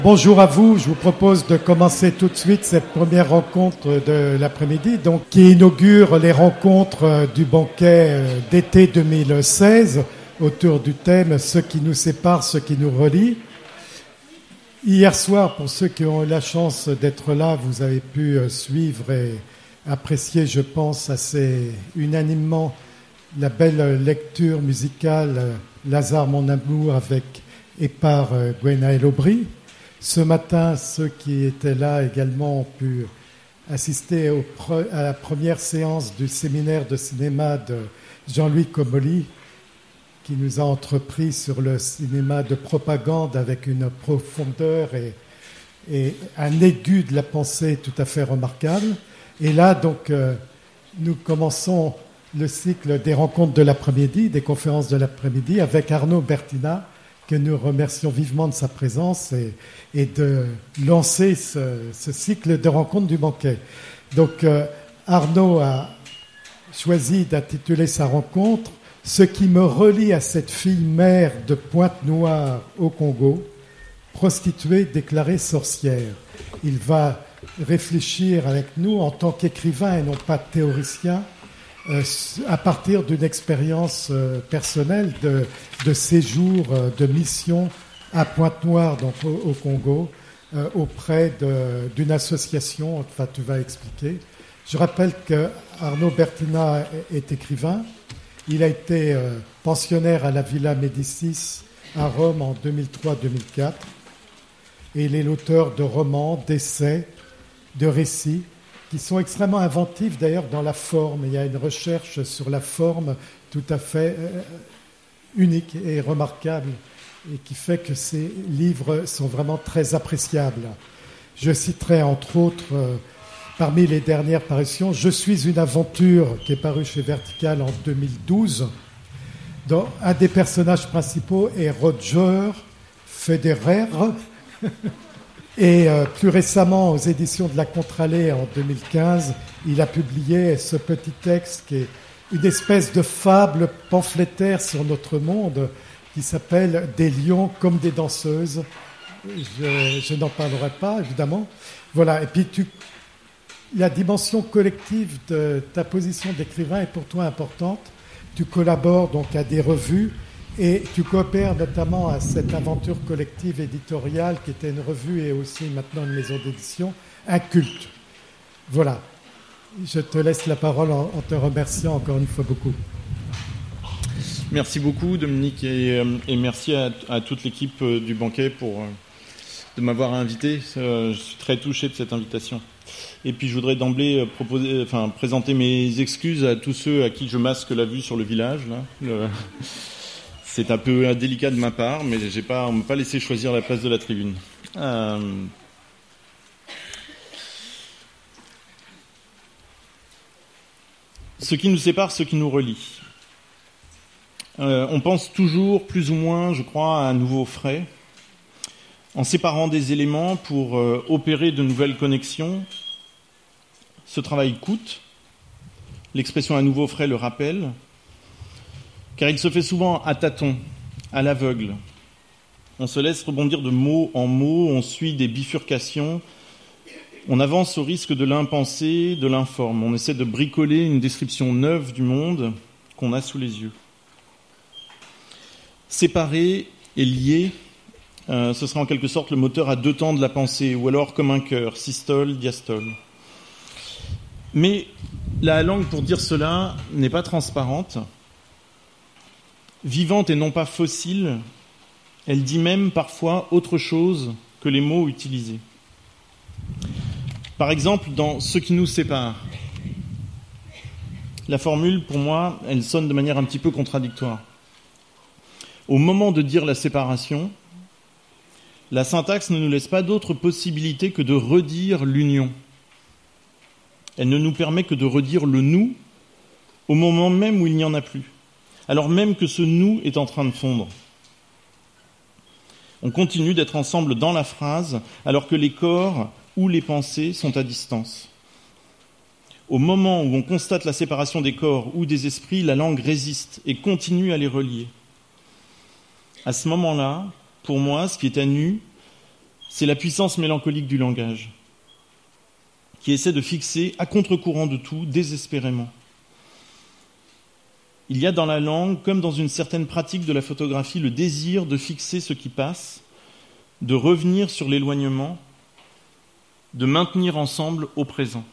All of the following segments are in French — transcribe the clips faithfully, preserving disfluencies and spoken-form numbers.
Bonjour à vous, je vous propose de commencer tout de suite cette première rencontre de l'après-midi, donc qui inaugure les rencontres du banquet d'été deux mille seize autour du thème « Ce qui nous sépare, ce qui nous relie ». Hier soir, pour ceux qui ont eu la chance d'être là, vous avez pu suivre et apprécier, je pense, assez unanimement la belle lecture musicale « Lazare, mon amour » avec et par Gwenaël Aubry. Ce matin, ceux qui étaient là également ont pu assister au pre- à la première séance du séminaire de cinéma de Jean-Louis Comolli, qui nous a entrepris sur le cinéma de propagande avec une profondeur et, et un aigu de la pensée tout à fait remarquable. Et là, donc, euh, nous commençons le cycle des rencontres de l'après-midi, des conférences de l'après-midi, avec Arnaud Bertina, que nous remercions vivement de sa présence et, et de lancer ce, ce cycle de rencontres du banquet. Donc, euh, Arnaud a choisi d'intituler sa rencontre « Ce qui me relie à cette fille mère de Pointe-Noire au Congo, prostituée déclarée sorcière ». Il va réfléchir avec nous en tant qu'écrivain et non pas théoricien, Euh, à partir d'une expérience euh, personnelle de, de séjour, euh, de mission à Pointe-Noire, donc au, au Congo, euh, auprès de, d'une association, enfin tu vas expliquer. Je rappelle que Arnaud Bertina est, est écrivain. Il a été euh, pensionnaire à la Villa Médicis à Rome en deux mille trois deux mille quatre. Et il est l'auteur de romans, d'essais, de récits, qui sont extrêmement inventifs d'ailleurs dans la forme. Il y a une recherche sur la forme tout à fait euh, unique et remarquable et qui fait que ces livres sont vraiment très appréciables. Je citerai entre autres, euh, parmi les dernières parutions, « Je suis une aventure » qui est paru chez Vertical en deux mille douze, dont un des personnages principaux est Roger Federer. Et euh, plus récemment, aux éditions de la Contralée en deux mille quinze, il a publié ce petit texte qui est une espèce de fable pamphlétaire sur notre monde qui s'appelle « Des lions comme des danseuses ». Je, je n'en parlerai pas, évidemment. Voilà. Et puis, tu, la dimension collective de ta position d'écrivain est pour toi importante. Tu collabores donc à des revues. Et tu coopères notamment à cette aventure collective éditoriale qui était une revue et aussi maintenant une maison d'édition, Un culte. Voilà. Je te laisse la parole en, en te remerciant encore une fois beaucoup. Merci beaucoup Dominique et, et merci à, à toute l'équipe du banquet pour de m'avoir invité. Je suis très touché de cette invitation. Et puis je voudrais d'emblée proposer, enfin, présenter mes excuses à tous ceux à qui je masque la vue sur le village. Là. Le... C'est un peu délicat de ma part, mais j'ai pas, on ne m'a pas laissé choisir la place de la tribune. Euh... Ce qui nous sépare, ce qui nous relie. Euh, on pense toujours, plus ou moins, je crois, à un nouveau frais. En séparant des éléments pour euh, opérer de nouvelles connexions, ce travail coûte. L'expression « un nouveau frais » le rappelle. Car il se fait souvent à tâtons, à l'aveugle. On se laisse rebondir de mot en mot, on suit des bifurcations, on avance au risque de l'impensé, de l'informe. On essaie de bricoler une description neuve du monde qu'on a sous les yeux. Séparé et lié, euh, ce sera en quelque sorte le moteur à deux temps de la pensée, ou alors comme un cœur, systole, diastole. Mais la langue, pour dire cela, n'est pas transparente. Vivante et non pas fossile, elle dit même parfois autre chose que les mots utilisés. Par exemple, dans « Ce qui nous sépare », la formule, pour moi, elle sonne de manière un petit peu contradictoire. Au moment de dire la séparation, la syntaxe ne nous laisse pas d'autre possibilité que de redire l'union. Elle ne nous permet que de redire le « nous » au moment même où il n'y en a plus, alors même que ce « nous » est en train de fondre. On continue d'être ensemble dans la phrase, alors que les corps ou les pensées sont à distance. Au moment où on constate la séparation des corps ou des esprits, la langue résiste et continue à les relier. À ce moment-là, pour moi, ce qui est à nu, C'est la puissance mélancolique du langage, qui essaie de fixer à contre-courant de tout, désespérément. Il y a dans la langue, comme dans une certaine pratique de la photographie, le désir de fixer ce qui passe, de revenir sur l'éloignement, de maintenir ensemble au présent.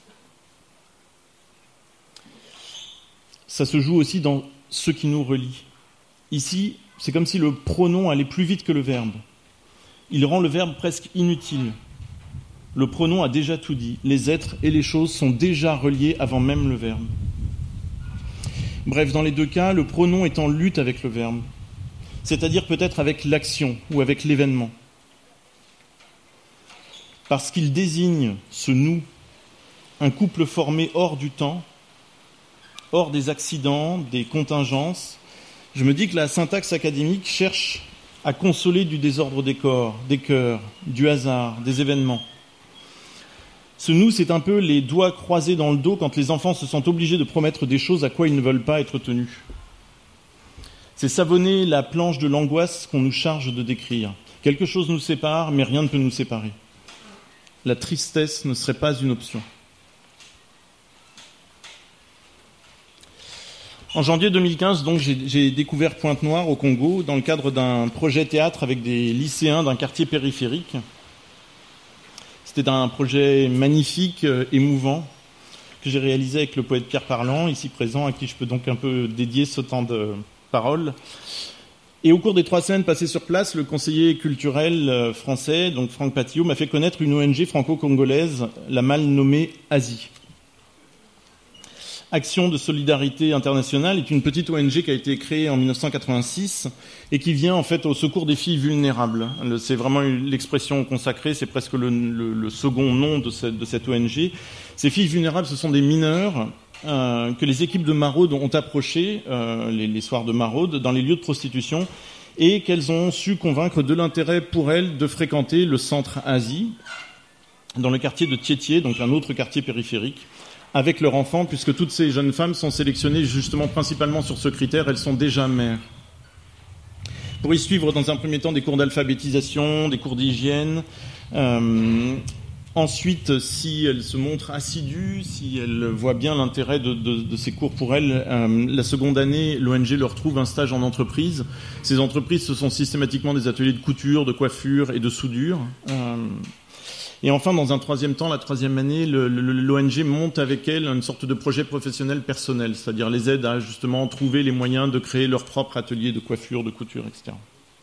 Ça se joue aussi dans ce qui nous relie. Ici, c'est comme si le pronom allait plus vite que le verbe. Il rend le verbe presque inutile. Le pronom a déjà tout dit. Les êtres et les choses sont déjà reliés avant même le verbe. Bref, dans les deux cas, le pronom est en lutte avec le verbe, c'est-à-dire peut-être avec l'action ou avec l'événement. Parce qu'il désigne ce nous, un couple formé hors du temps, hors des accidents, des contingences. Je me dis que la syntaxe académique cherche à consoler du désordre des corps, des cœurs, du hasard, des événements. Ce nous, c'est un peu les doigts croisés dans le dos quand les enfants se sentent obligés de promettre des choses à quoi ils ne veulent pas être tenus. C'est savonner la planche de l'angoisse qu'on nous charge de décrire. Quelque chose nous sépare, mais rien ne peut nous séparer. La tristesse ne serait pas une option. En janvier deux mille quinze, donc, j'ai, j'ai découvert Pointe-Noire au Congo dans le cadre d'un projet théâtre avec des lycéens d'un quartier périphérique. C'était un projet magnifique, euh, émouvant, que j'ai réalisé avec le poète Pierre Parlant, ici présent, à qui je peux donc un peu dédier ce temps de parole. Et au cours des trois semaines passées sur place, le conseiller culturel euh, français, donc Franck Patillot, m'a fait connaître une O N G franco-congolaise, la mal nommée A S I. Action de solidarité internationale est une petite O N G qui a été créée en dix-neuf cent quatre-vingt-six et qui vient en fait au secours des filles vulnérables. C'est vraiment l'expression consacrée, c'est presque le, le, le second nom de cette, de cette O N G. Ces filles vulnérables, ce sont des mineurs euh, que les équipes de maraude ont approchés euh, les, les soirs de maraude dans les lieux de prostitution et qu'elles ont su convaincre de l'intérêt pour elles de fréquenter le centre Asie dans le quartier de Tiétié, donc un autre quartier périphérique, avec leur enfant, puisque toutes ces jeunes femmes sont sélectionnées justement principalement sur ce critère, elles sont déjà mères. Pour y suivre dans un premier temps des cours d'alphabétisation, des cours d'hygiène. Euh, ensuite, si elles se montrent assidues, si elles voient bien l'intérêt de, de, de ces cours pour elles, euh, la seconde année, l'O N G leur trouve un stage en entreprise. Ces entreprises, ce sont systématiquement des ateliers de couture, de coiffure et de soudure. Euh, Et enfin, dans un troisième temps, la troisième année, le, le, l'O N G monte avec elle une sorte de projet professionnel personnel, c'est-à-dire les aide à justement trouver les moyens de créer leur propre atelier de coiffure, de couture, et cetera.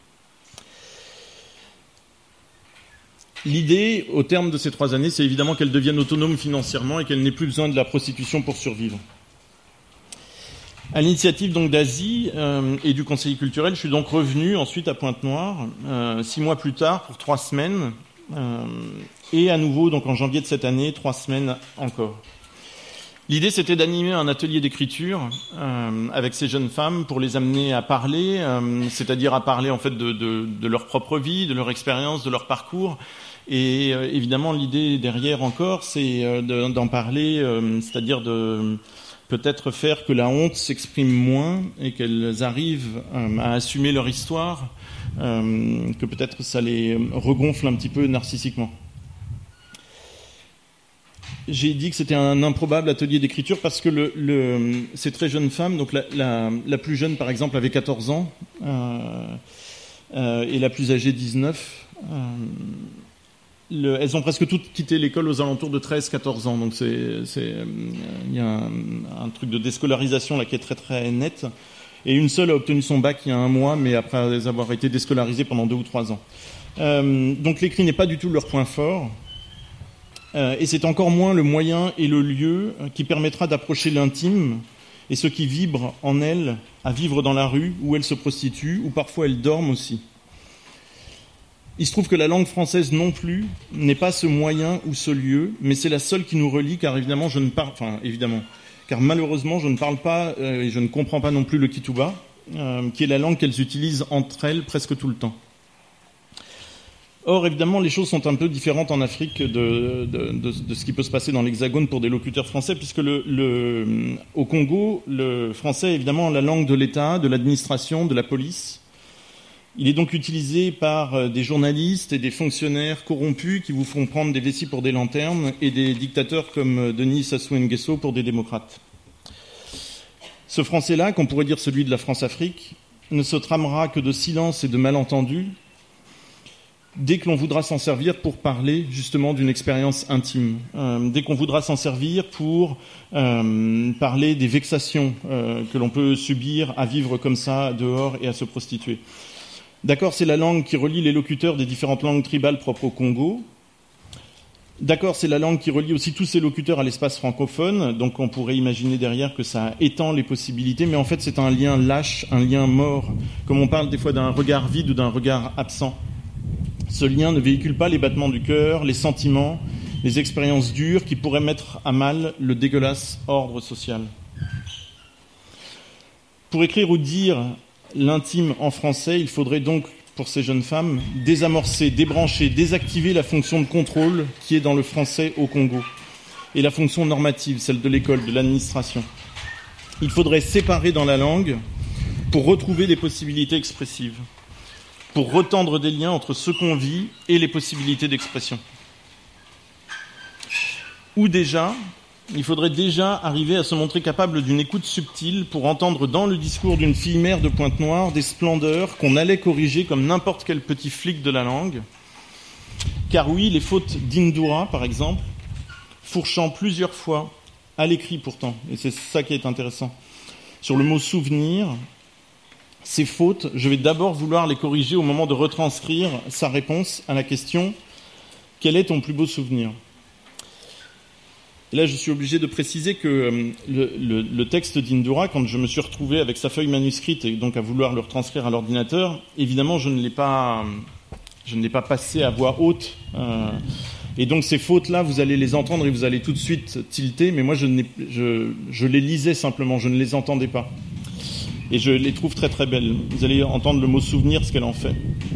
L'idée, au terme de ces trois années, c'est évidemment qu'elle devienne autonome financièrement et qu'elle n'ait plus besoin de la prostitution pour survivre. À l'initiative donc d'Asie euh, et du conseiller culturel, je suis donc revenu ensuite à Pointe-Noire, euh, six mois plus tard, pour trois semaines, Euh, et à nouveau, donc en janvier de cette année, trois semaines encore. L'idée, c'était d'animer un atelier d'écriture euh, avec ces jeunes femmes pour les amener à parler, euh, c'est-à-dire à parler en fait de, de, de leur propre vie, de leur expérience, de leur parcours. Et euh, évidemment, l'idée derrière encore, c'est euh, de, d'en parler, euh, c'est-à-dire de peut-être faire que la honte s'exprime moins et qu'elles arrivent euh, à assumer leur histoire. Euh, que peut-être ça les regonfle un petit peu narcissiquement. J'ai dit que c'était un improbable atelier d'écriture parce que le, le, ces très jeunes femmes, donc la, la, la plus jeune par exemple avait quatorze ans euh, euh, et la plus âgée dix-neuf. Euh, le, elles ont presque toutes quitté l'école aux alentours de treize quatorze ans, donc c'est, c'est, il y a un, un truc de déscolarisation là qui est très très net. Et une seule a obtenu son bac il y a un mois, mais après avoir été déscolarisée pendant deux ou trois ans. Euh, donc l'écrit n'est pas du tout leur point fort, euh, et c'est encore moins le moyen et le lieu qui permettra d'approcher l'intime et ce qui vibre en elles à vivre dans la rue, où elles se prostituent, ou parfois elles dorment aussi. Il se trouve que la langue française non plus n'est pas ce moyen ou ce lieu, mais c'est la seule qui nous relie, car évidemment je ne parle, enfin évidemment. Car malheureusement, je ne parle pas euh, et je ne comprends pas non plus le Kituba, euh, qui est la langue qu'elles utilisent entre elles presque tout le temps. Or, évidemment, les choses sont un peu différentes en Afrique de, de, de, de ce qui peut se passer dans l'Hexagone pour des locuteurs français, puisque le, le, au Congo, le français est évidemment la langue de l'État, de l'administration, de la police. Il est donc utilisé par des journalistes et des fonctionnaires corrompus qui vous font prendre des vessies pour des lanternes et des dictateurs comme Denis Sassou Nguesso pour des démocrates. Ce français-là, qu'on pourrait dire celui de la France-Afrique, ne se tramera que de silence et de malentendus dès que l'on voudra s'en servir pour parler justement d'une expérience intime, euh, dès qu'on voudra s'en servir pour euh, parler des vexations euh, que l'on peut subir à vivre comme ça dehors et à se prostituer. D'accord, c'est la langue qui relie les locuteurs des différentes langues tribales propres au Congo. D'accord, c'est la langue qui relie aussi tous ces locuteurs à l'espace francophone, donc on pourrait imaginer derrière que ça étend les possibilités, mais en fait c'est un lien lâche, un lien mort, comme on parle des fois d'un regard vide ou d'un regard absent. Ce lien ne véhicule pas les battements du cœur, les sentiments, les expériences dures qui pourraient mettre à mal le dégueulasse ordre social. Pour écrire ou dire l'intime en français, il faudrait donc, pour ces jeunes femmes, désamorcer, débrancher, désactiver la fonction de contrôle qui est dans le français au Congo, et la fonction normative, celle de l'école, de l'administration. Il faudrait séparer dans la langue pour retrouver des possibilités expressives, pour retendre des liens entre ce qu'on vit et les possibilités d'expression. Ou déjà, il faudrait déjà arriver à se montrer capable d'une écoute subtile pour entendre dans le discours d'une fille mère de Pointe-Noire des splendeurs qu'on allait corriger comme n'importe quel petit flic de la langue. Car oui, les fautes d'Indura, par exemple, fourchant plusieurs fois, à l'écrit pourtant, et c'est ça qui est intéressant, sur le mot « souvenir », ces fautes, je vais d'abord vouloir les corriger au moment de retranscrire sa réponse à la question « Quel est ton plus beau souvenir ?» Et là, je suis obligé de préciser que le, le, le texte d'Indura, quand je me suis retrouvé avec sa feuille manuscrite et donc à vouloir le retranscrire à l'ordinateur, évidemment, je ne l'ai pas, je ne l'ai pas passé à voix haute. Euh, et donc ces fautes-là, vous allez les entendre et vous allez tout de suite tilter, mais moi, je, n'ai, je, je les lisais simplement, je ne les entendais pas. Et je les trouve très très belles. Vous allez entendre le mot « souvenir », ce qu'elle en fait.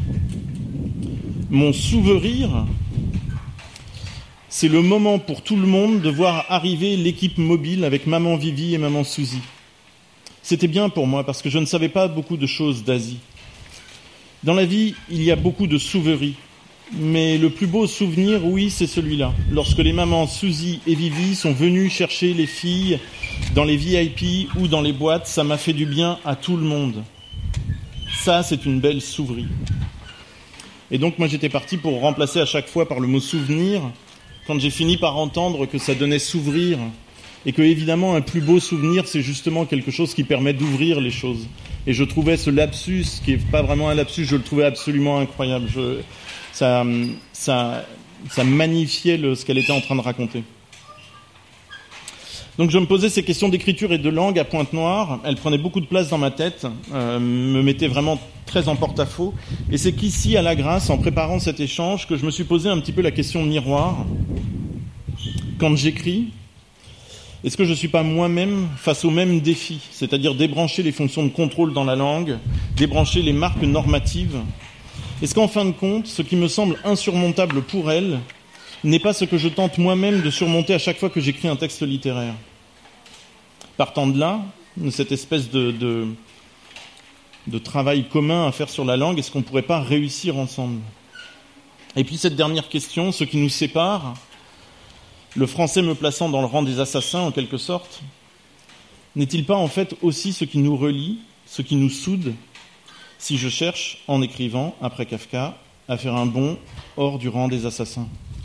Mon souvenir, c'est le moment pour tout le monde de voir arriver l'équipe mobile avec maman Vivi et maman Suzy. C'était bien pour moi parce que je ne savais pas beaucoup de choses d'Asie. Dans la vie, il y a beaucoup de souveries. Mais le plus beau souvenir, oui, c'est celui-là. Lorsque les mamans Suzy et Vivi sont venues chercher les filles dans les V I P ou dans les boîtes, ça m'a fait du bien à tout le monde. Ça, c'est une belle souverie. Et donc, moi, j'étais parti pour remplacer à chaque fois par le mot « souvenir », quand j'ai fini par entendre que ça donnait « s'ouvrir », et que, évidemment, un plus beau souvenir, c'est justement quelque chose qui permet d'ouvrir les choses. Et je trouvais ce lapsus, qui n'est pas vraiment un lapsus, je le trouvais absolument incroyable. Je... Ça, ça, ça magnifiait le, ce qu'elle était en train de raconter. Donc je me posais ces questions d'écriture et de langue à Pointe-Noire. Elles prenaient beaucoup de place dans ma tête, euh, me mettaient vraiment très en porte-à-faux. Et c'est qu'ici, à la Grâce, en préparant cet échange, que je me suis posé un petit peu la question miroir. Quand j'écris, est-ce que je ne suis pas moi-même face au même défi, c'est-à-dire débrancher les fonctions de contrôle dans la langue, débrancher les marques normatives ? Est-ce qu'en fin de compte, ce qui me semble insurmontable pour elle n'est pas ce que je tente moi-même de surmonter à chaque fois que j'écris un texte littéraire ? Partant de là, de cette espèce de, de, de travail commun à faire sur la langue, est-ce qu'on ne pourrait pas réussir ensemble ? Et puis cette dernière question, ce qui nous sépare, le français me plaçant dans le rang des assassins en quelque sorte, n'est-il pas en fait aussi ce qui nous relie, ce qui nous soude ? Si je cherche, en écrivant, après Kafka, à faire un bond hors du rang des assassins.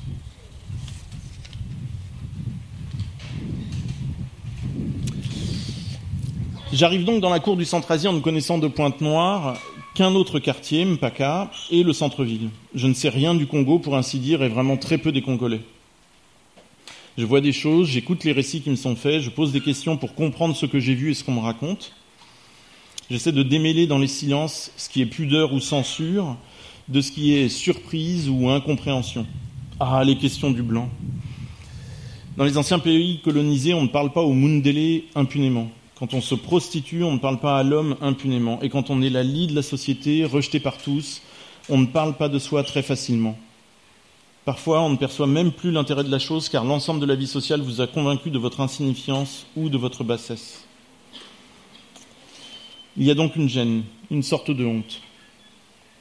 J'arrive donc dans la cour du Centre-Asie en ne connaissant de Pointe-Noire qu'un autre quartier, Mpaka, et le centre-ville. Je ne sais rien du Congo, pour ainsi dire, et vraiment très peu des Congolais. Je vois des choses, j'écoute les récits qui me sont faits, je pose des questions pour comprendre ce que j'ai vu et ce qu'on me raconte. J'essaie de démêler dans les silences ce qui est pudeur ou censure, de ce qui est surprise ou incompréhension. Ah, les questions du blanc. Dans les anciens pays colonisés, on ne parle pas au Mundele impunément. Quand on se prostitue, on ne parle pas à l'homme impunément. Et quand on est la lie de la société, rejeté par tous, on ne parle pas de soi très facilement. Parfois, on ne perçoit même plus l'intérêt de la chose, car l'ensemble de la vie sociale vous a convaincu de votre insignifiance ou de votre bassesse. Il y a donc une gêne, une sorte de honte.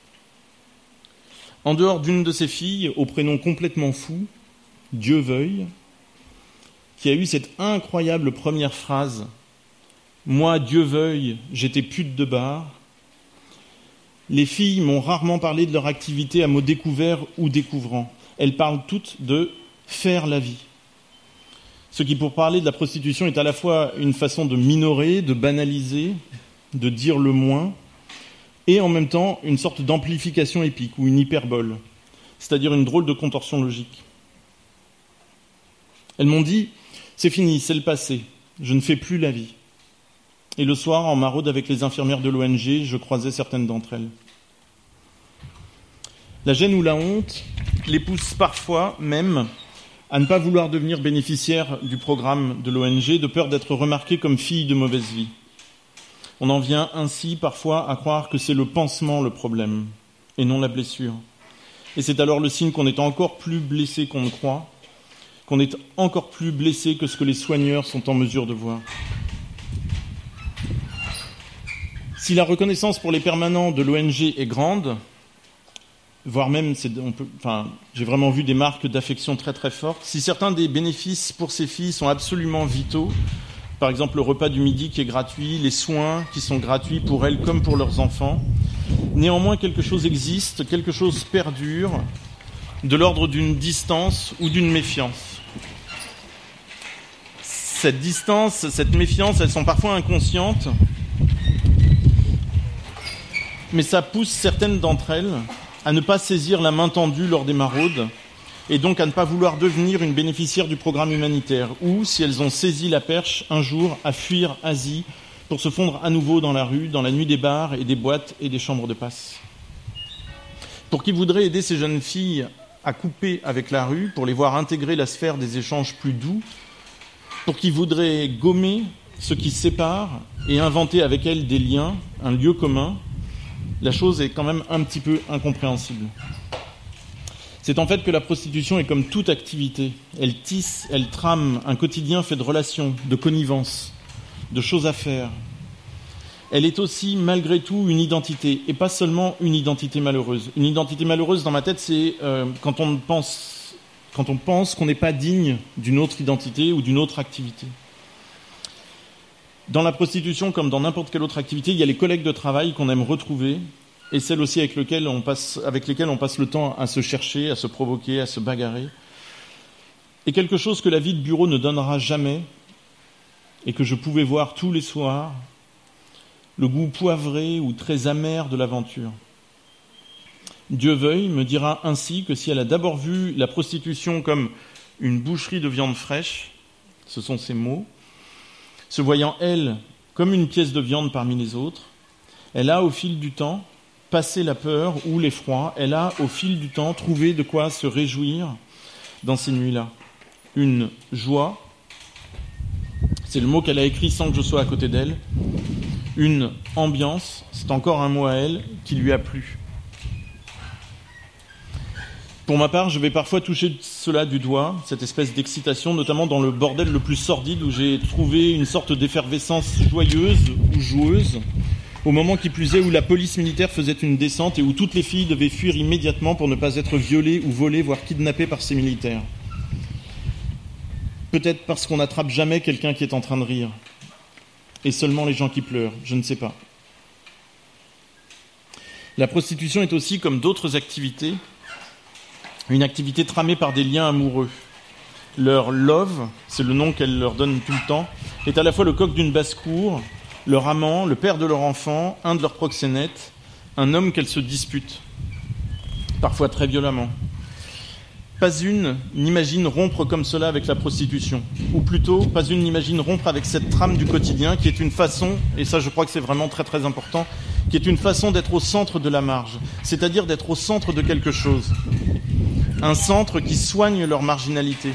En dehors d'une de ses filles, au prénom complètement fou, Dieu veuille, qui a eu cette incroyable première phrase « Moi, Dieu veuille, j'étais pute de bar », les filles m'ont rarement parlé de leur activité à mots découverts ou découvrants. Elles parlent toutes de « faire la vie ». Ce qui, pour parler de la prostitution, est à la fois une façon de minorer, de banaliser, de dire le moins, et en même temps une sorte d'amplification épique ou une hyperbole, c'est-à-dire une drôle de contorsion logique. Elles m'ont dit « c'est fini, c'est le passé, je ne fais plus la vie ». Et le soir, en maraude avec les infirmières de l'O N G, je croisais certaines d'entre elles. La gêne ou la honte les pousse parfois même à ne pas vouloir devenir bénéficiaires du programme de l'O N G, de peur d'être remarquées comme filles de mauvaise vie. On en vient ainsi parfois à croire que c'est le pansement le problème, et non la blessure. Et c'est alors le signe qu'on est encore plus blessé qu'on ne croit, qu'on est encore plus blessé que ce que les soigneurs sont en mesure de voir. Si la reconnaissance pour les permanents de l'O N G est grande, voire même, c'est, on peut, enfin, j'ai vraiment vu des marques d'affection très très fortes, si certains des bénéfices pour ces filles sont absolument vitaux, par exemple le repas du midi qui est gratuit, les soins qui sont gratuits pour elles comme pour leurs enfants, néanmoins quelque chose existe, quelque chose perdure, de l'ordre d'une distance ou d'une méfiance. Cette distance, cette méfiance, elles sont parfois inconscientes, mais ça pousse certaines d'entre elles à ne pas saisir la main tendue lors des maraudes et donc à ne pas vouloir devenir une bénéficiaire du programme humanitaire ou, si elles ont saisi la perche, un jour à fuir Asie pour se fondre à nouveau dans la rue, dans la nuit des bars et des boîtes et des chambres de passe. Pour qui voudrait aider ces jeunes filles à couper avec la rue, pour les voir intégrer la sphère des échanges plus doux, pour qui voudrait gommer ce qui sépare et inventer avec elles des liens, un lieu commun, la chose est quand même un petit peu incompréhensible. C'est en fait que la prostitution est comme toute activité. Elle tisse, elle trame un quotidien fait de relations, de connivences, de choses à faire. Elle est aussi, malgré tout, une identité, et pas seulement une identité malheureuse. Une identité malheureuse, dans ma tête, c'est euh, quand on pense, quand on pense qu'on n'est pas digne d'une autre identité ou d'une autre activité. Dans la prostitution, comme dans n'importe quelle autre activité, il y a les collègues de travail qu'on aime retrouver et celles aussi avec lesquelles on passe, avec lesquelles on passe le temps à se chercher, à se provoquer, à se bagarrer. Et quelque chose que la vie de bureau ne donnera jamais et que je pouvais voir tous les soirs, le goût poivré ou très amer de l'aventure. Dieu veuille me dira ainsi que si elle a d'abord vu la prostitution comme une boucherie de viande fraîche, ce sont ses mots, se voyant, elle, comme une pièce de viande parmi les autres, elle a, au fil du temps, passé la peur ou l'effroi, elle a, au fil du temps, trouvé de quoi se réjouir dans ces nuits-là. Une joie, c'est le mot qu'elle a écrit sans que je sois à côté d'elle, une ambiance, c'est encore un mot à elle, qui lui a plu. Pour ma part, je vais parfois toucher cela du doigt, cette espèce d'excitation, notamment dans le bordel le plus sordide où j'ai trouvé une sorte d'effervescence joyeuse ou joueuse, au moment qui plus est où la police militaire faisait une descente et où toutes les filles devaient fuir immédiatement pour ne pas être violées ou volées, voire kidnappées par ces militaires. Peut-être parce qu'on n'attrape jamais quelqu'un qui est en train de rire, et seulement les gens qui pleurent, je ne sais pas. La prostitution est aussi, comme d'autres activités, une activité tramée par des liens amoureux. Leur love, c'est le nom qu'elle leur donne tout le temps, est à la fois le coq d'une basse-cour, leur amant, le père de leur enfant, un de leurs proxénètes, un homme qu'elles se disputent, parfois très violemment. Pas une n'imagine rompre comme cela avec la prostitution, ou plutôt, pas une n'imagine rompre avec cette trame du quotidien qui est une façon, et ça je crois que c'est vraiment très très important, qui est une façon d'être au centre de la marge, c'est-à-dire d'être au centre de quelque chose. Un centre qui soigne leur marginalité.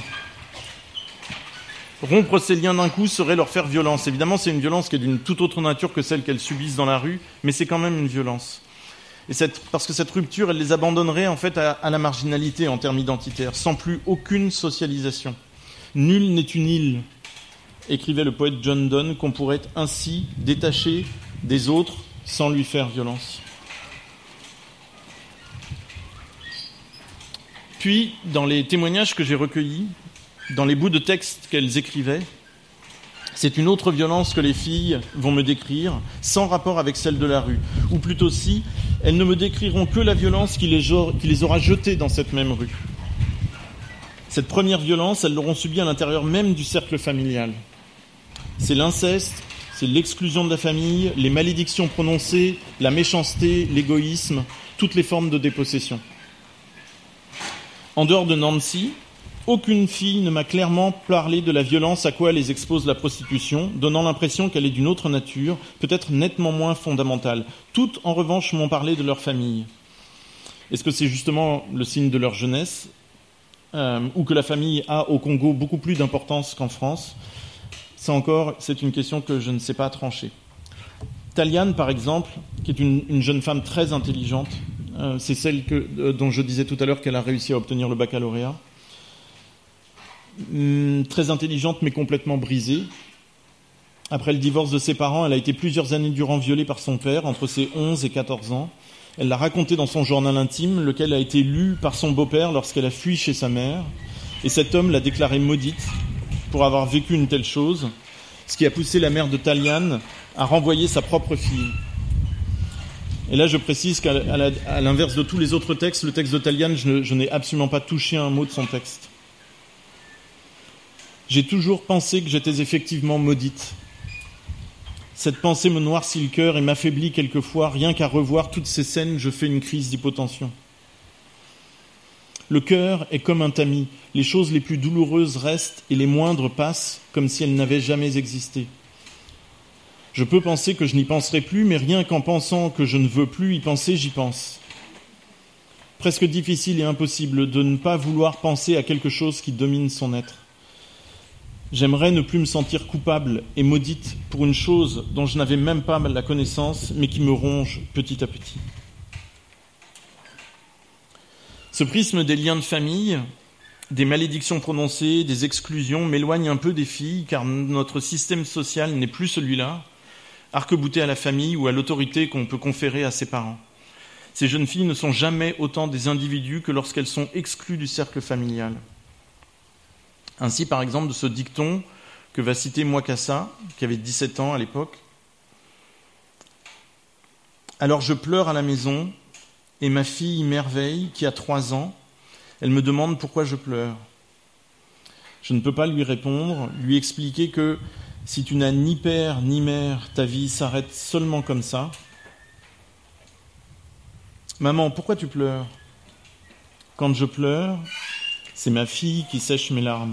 Rompre ces liens d'un coup serait leur faire violence. Évidemment, c'est une violence qui est d'une toute autre nature que celle qu'elles subissent dans la rue, mais c'est quand même une violence. Et cette, parce que cette rupture, elle les abandonnerait en fait à, à la marginalité en termes identitaires, sans plus aucune socialisation. Nul n'est une île, écrivait le poète John Donne, qu'on pourrait ainsi détacher des autres sans lui faire violence. Puis, dans les témoignages que j'ai recueillis, dans les bouts de texte qu'elles écrivaient, c'est une autre violence que les filles vont me décrire, sans rapport avec celle de la rue. Ou plutôt si, elles ne me décriront que la violence qui les, qui les aura jetées dans cette même rue. Cette première violence, elles l'auront subie à l'intérieur même du cercle familial. C'est l'inceste, c'est l'exclusion de la famille, les malédictions prononcées, la méchanceté, l'égoïsme, toutes les formes de dépossession. En dehors de Nancy, aucune fille ne m'a clairement parlé de la violence à quoi les expose la prostitution, donnant l'impression qu'elle est d'une autre nature, peut-être nettement moins fondamentale. Toutes, en revanche, m'ont parlé de leur famille. Est-ce que c'est justement le signe de leur jeunesse, euh, ou que la famille a au Congo beaucoup plus d'importance qu'en France? Ça encore, c'est une question que je ne sais pas trancher. Taliane, par exemple, qui est une, une jeune femme très intelligente, euh, c'est celle que, euh, dont je disais tout à l'heure qu'elle a réussi à obtenir le baccalauréat, hum, très intelligente mais complètement brisée. Après le divorce de ses parents, elle a été plusieurs années durant violée par son père, entre ses onze et quatorze ans. Elle l'a raconté dans son journal intime, lequel a été lu par son beau-père lorsqu'elle a fui chez sa mère. Et cet homme l'a déclarée maudite pour avoir vécu une telle chose, ce qui a poussé la mère de Taliane à renvoyer sa propre fille. Et là, je précise qu'à à l'inverse de tous les autres textes, le texte de Taliane, je, je n'ai absolument pas touché un mot de son texte. J'ai toujours pensé que j'étais effectivement maudite. Cette pensée me noircit le cœur et m'affaiblit quelquefois. Rien qu'à revoir toutes ces scènes, je fais une crise d'hypotension. Le cœur est comme un tamis. Les choses les plus douloureuses restent et les moindres passent comme si elles n'avaient jamais existé. Je peux penser que je n'y penserai plus, mais rien qu'en pensant que je ne veux plus y penser, j'y pense. Presque difficile et impossible de ne pas vouloir penser à quelque chose qui domine son être. J'aimerais ne plus me sentir coupable et maudite pour une chose dont je n'avais même pas la connaissance, mais qui me ronge petit à petit. Ce prisme des liens de famille, des malédictions prononcées, des exclusions m'éloigne un peu des filles, car notre système social n'est plus celui-là, arc-bouté à la famille ou à l'autorité qu'on peut conférer à ses parents. Ces jeunes filles ne sont jamais autant des individus que lorsqu'elles sont exclues du cercle familial. Ainsi, par exemple, de ce dicton que va citer Mwakassa, qui avait dix-sept ans à l'époque. « Alors je pleure à la maison, et ma fille Merveille, qui a trois ans, elle me demande pourquoi je pleure. Je ne peux pas lui répondre, lui expliquer que si tu n'as ni père ni mère, ta vie s'arrête seulement comme ça. Maman, pourquoi tu pleures? Quand je pleure, c'est ma fille qui sèche mes larmes. »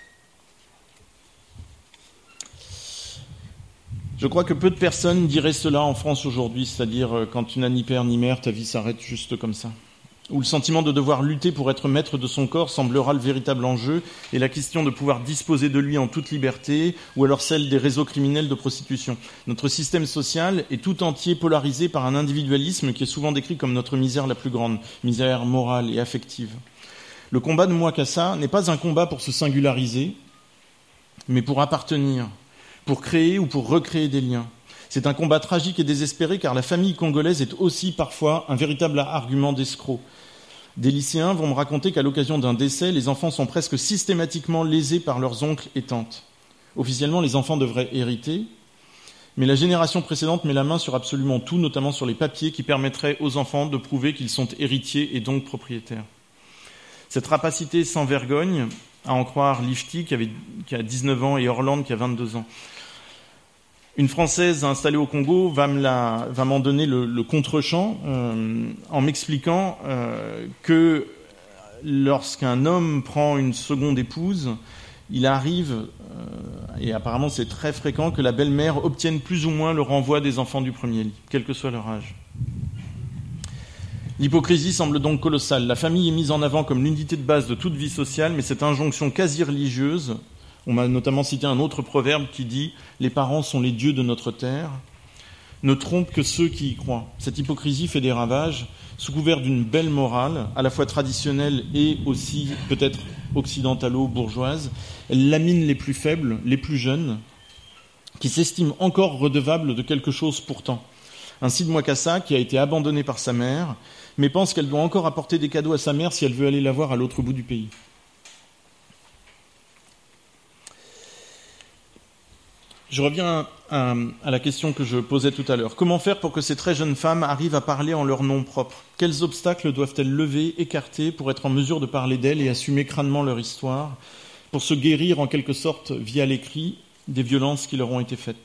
Je crois que peu de personnes diraient cela en France aujourd'hui, c'est-à-dire quand tu n'as ni père ni mère, ta vie s'arrête juste comme ça. Où le sentiment de devoir lutter pour être maître de son corps semblera le véritable enjeu, et la question de pouvoir disposer de lui en toute liberté, ou alors celle des réseaux criminels de prostitution. Notre système social est tout entier polarisé par un individualisme qui est souvent décrit comme notre misère la plus grande, misère morale et affective. Le combat de Mwakassa n'est pas un combat pour se singulariser, mais pour appartenir, pour créer ou pour recréer des liens. C'est un combat tragique et désespéré, car la famille congolaise est aussi parfois un véritable argument d'escroc. Des lycéens vont me raconter qu'à l'occasion d'un décès, les enfants sont presque systématiquement lésés par leurs oncles et tantes. Officiellement, les enfants devraient hériter, mais la génération précédente met la main sur absolument tout, notamment sur les papiers qui permettraient aux enfants de prouver qu'ils sont héritiers et donc propriétaires. Cette rapacité sans vergogne, à en croire Lifty qui, avait, qui a dix-neuf ans et Orlande qui a vingt-deux ans. Une Française installée au Congo va, me la, va m'en donner le, le contre-champ euh, en m'expliquant euh, que lorsqu'un homme prend une seconde épouse, il arrive, euh, et apparemment c'est très fréquent, que la belle-mère obtienne plus ou moins le renvoi des enfants du premier lit, quel que soit leur âge. L'hypocrisie semble donc colossale. La famille est mise en avant comme l'unité de base de toute vie sociale, mais cette injonction quasi religieuse, on m'a notamment cité un autre proverbe qui dit « Les parents sont les dieux de notre terre », ne trompe que ceux qui y croient. Cette hypocrisie fait des ravages, sous couvert d'une belle morale, à la fois traditionnelle et aussi peut-être occidentalo-bourgeoise. Elle lamine les plus faibles, les plus jeunes, qui s'estiment encore redevables de quelque chose pourtant. Ainsi de Mwakassa, qui a été abandonnée par sa mère, mais pense qu'elle doit encore apporter des cadeaux à sa mère si elle veut aller la voir à l'autre bout du pays. Je reviens à, à la question que je posais tout à l'heure. Comment faire pour que ces très jeunes femmes arrivent à parler en leur nom propre ? Quels obstacles doivent-elles lever, écarter, pour être en mesure de parler d'elles et assumer crânement leur histoire, pour se guérir en quelque sorte via l'écrit des violences qui leur ont été faites ?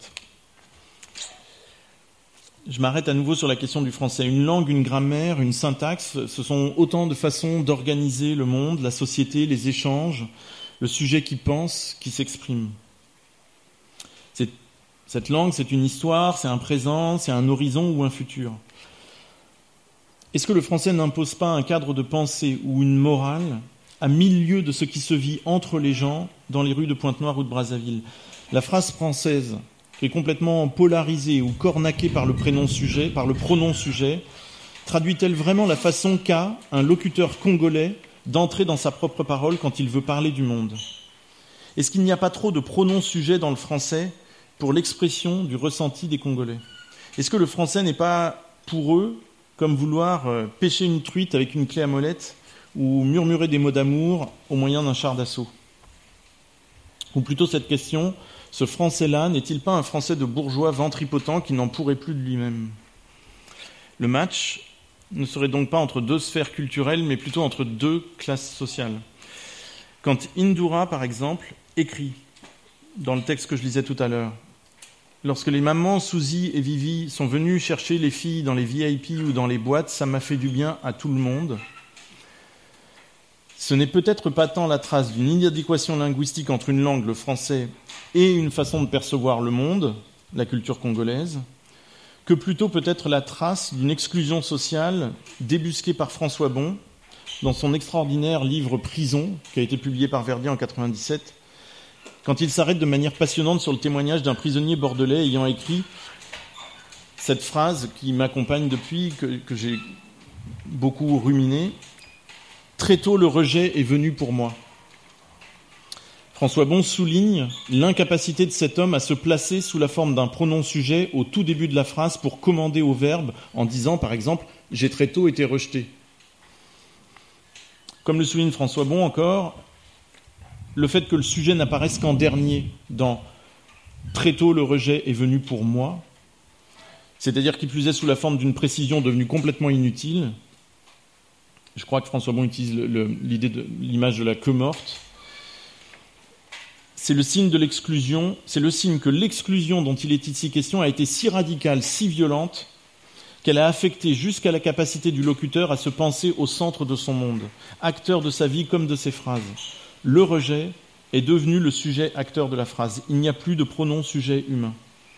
Je m'arrête à nouveau sur la question du français. Une langue, une grammaire, une syntaxe, ce sont autant de façons d'organiser le monde, la société, les échanges, le sujet qui pense, qui s'exprime. C'est, cette langue, c'est une histoire, c'est un présent, c'est un horizon ou un futur. Est-ce que le français n'impose pas un cadre de pensée ou une morale à mille lieues de ce qui se vit entre les gens dans les rues de Pointe-Noire ou de Brazzaville ? La phrase française, qui est complètement polarisée ou cornaquée par le prénom sujet, par le pronom sujet, traduit-elle vraiment la façon qu'a un locuteur congolais d'entrer dans sa propre parole quand il veut parler du monde ? Est-ce qu'il n'y a pas trop de pronoms sujet dans le français pour l'expression du ressenti des Congolais ? Est-ce que le français n'est pas, pour eux, comme vouloir pêcher une truite avec une clé à molette ou murmurer des mots d'amour au moyen d'un char d'assaut ? Ou plutôt cette question, ce français-là n'est-il pas un français de bourgeois ventripotent qui n'en pourrait plus de lui-même ? Le match ne serait donc pas entre deux sphères culturelles, mais plutôt entre deux classes sociales. Quand Indura, par exemple, écrit, dans le texte que je lisais tout à l'heure, lorsque les mamans Suzy et Vivi sont venues chercher les filles dans les V I P ou dans les boîtes, ça m'a fait du bien à tout le monde. Ce n'est peut-être pas tant la trace d'une inadéquation linguistique entre une langue, le français, et une façon de percevoir le monde, la culture congolaise, que plutôt peut-être la trace d'une exclusion sociale débusquée par François Bon dans son extraordinaire livre « Prison », qui a été publié par Verdier en quatre-vingt-dix-sept, quand il s'arrête de manière passionnante sur le témoignage d'un prisonnier bordelais ayant écrit cette phrase qui m'accompagne depuis, que, que j'ai beaucoup ruminé. « Très tôt, le rejet est venu pour moi ». François Bon souligne l'incapacité de cet homme à se placer sous la forme d'un pronom sujet au tout début de la phrase pour commander au verbe en disant, par exemple, « j'ai très tôt été rejeté ». Comme le souligne François Bon encore, le fait que le sujet n'apparaisse qu'en dernier dans « très tôt, le rejet est venu pour moi », c'est-à-dire qu'il plus est sous la forme d'une précision devenue complètement inutile. Je crois que François Bon utilise le, le, l'idée de l'image de la queue morte. C'est le signe de l'exclusion, c'est le signe que l'exclusion dont il est ici question a été si radicale, si violente, qu'elle a affecté jusqu'à la capacité du locuteur à se penser au centre de son monde, acteur de sa vie comme de ses phrases. Le rejet est devenu le sujet acteur de la phrase. Il n'y a plus de pronom sujet humain.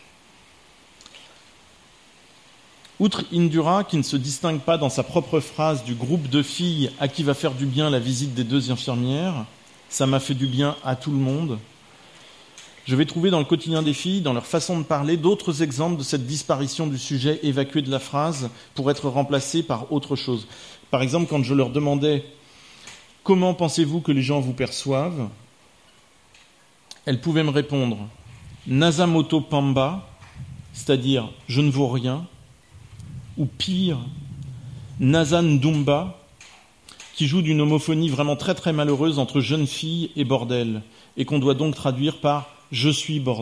Outre Indura, qui ne se distingue pas dans sa propre phrase du groupe de filles à qui va faire du bien la visite des deux infirmières, ça m'a fait du bien à tout le monde, je vais trouver dans le quotidien des filles, dans leur façon de parler, d'autres exemples de cette disparition du sujet évacué de la phrase pour être remplacé par autre chose. Par exemple, quand je leur demandais « Comment pensez-vous que les gens vous perçoivent ?», elles pouvaient me répondre « Nasamoto Pamba », c'est-à-dire « je ne vaux rien », ou pire, Nazan Dumba, qui joue d'une homophonie vraiment très très malheureuse entre jeune fille et bordel, et qu'on doit donc traduire par « je suis bordel ».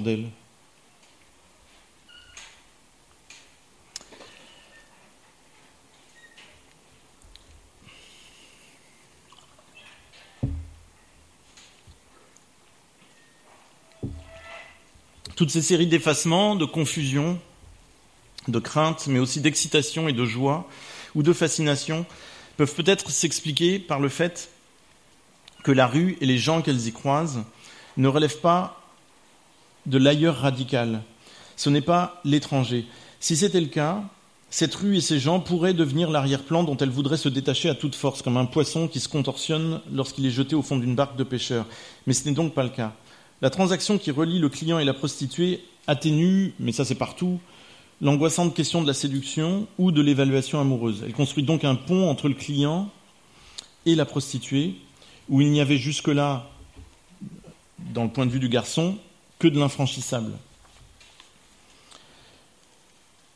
Toutes ces séries d'effacements, de confusion, de crainte, mais aussi d'excitation et de joie, ou de fascination, peuvent peut-être s'expliquer par le fait que la rue et les gens qu'elles y croisent ne relèvent pas de l'ailleurs radical. Ce n'est pas l'étranger. Si c'était le cas, cette rue et ces gens pourraient devenir l'arrière-plan dont elle voudrait se détacher à toute force, comme un poisson qui se contorsionne lorsqu'il est jeté au fond d'une barque de pêcheurs. Mais ce n'est donc pas le cas. La transaction qui relie le client et la prostituée atténue, mais ça c'est partout, l'angoissante question de la séduction ou de l'évaluation amoureuse. Elle construit donc un pont entre le client et la prostituée, où il n'y avait jusque-là, dans le point de vue du garçon, que de l'infranchissable.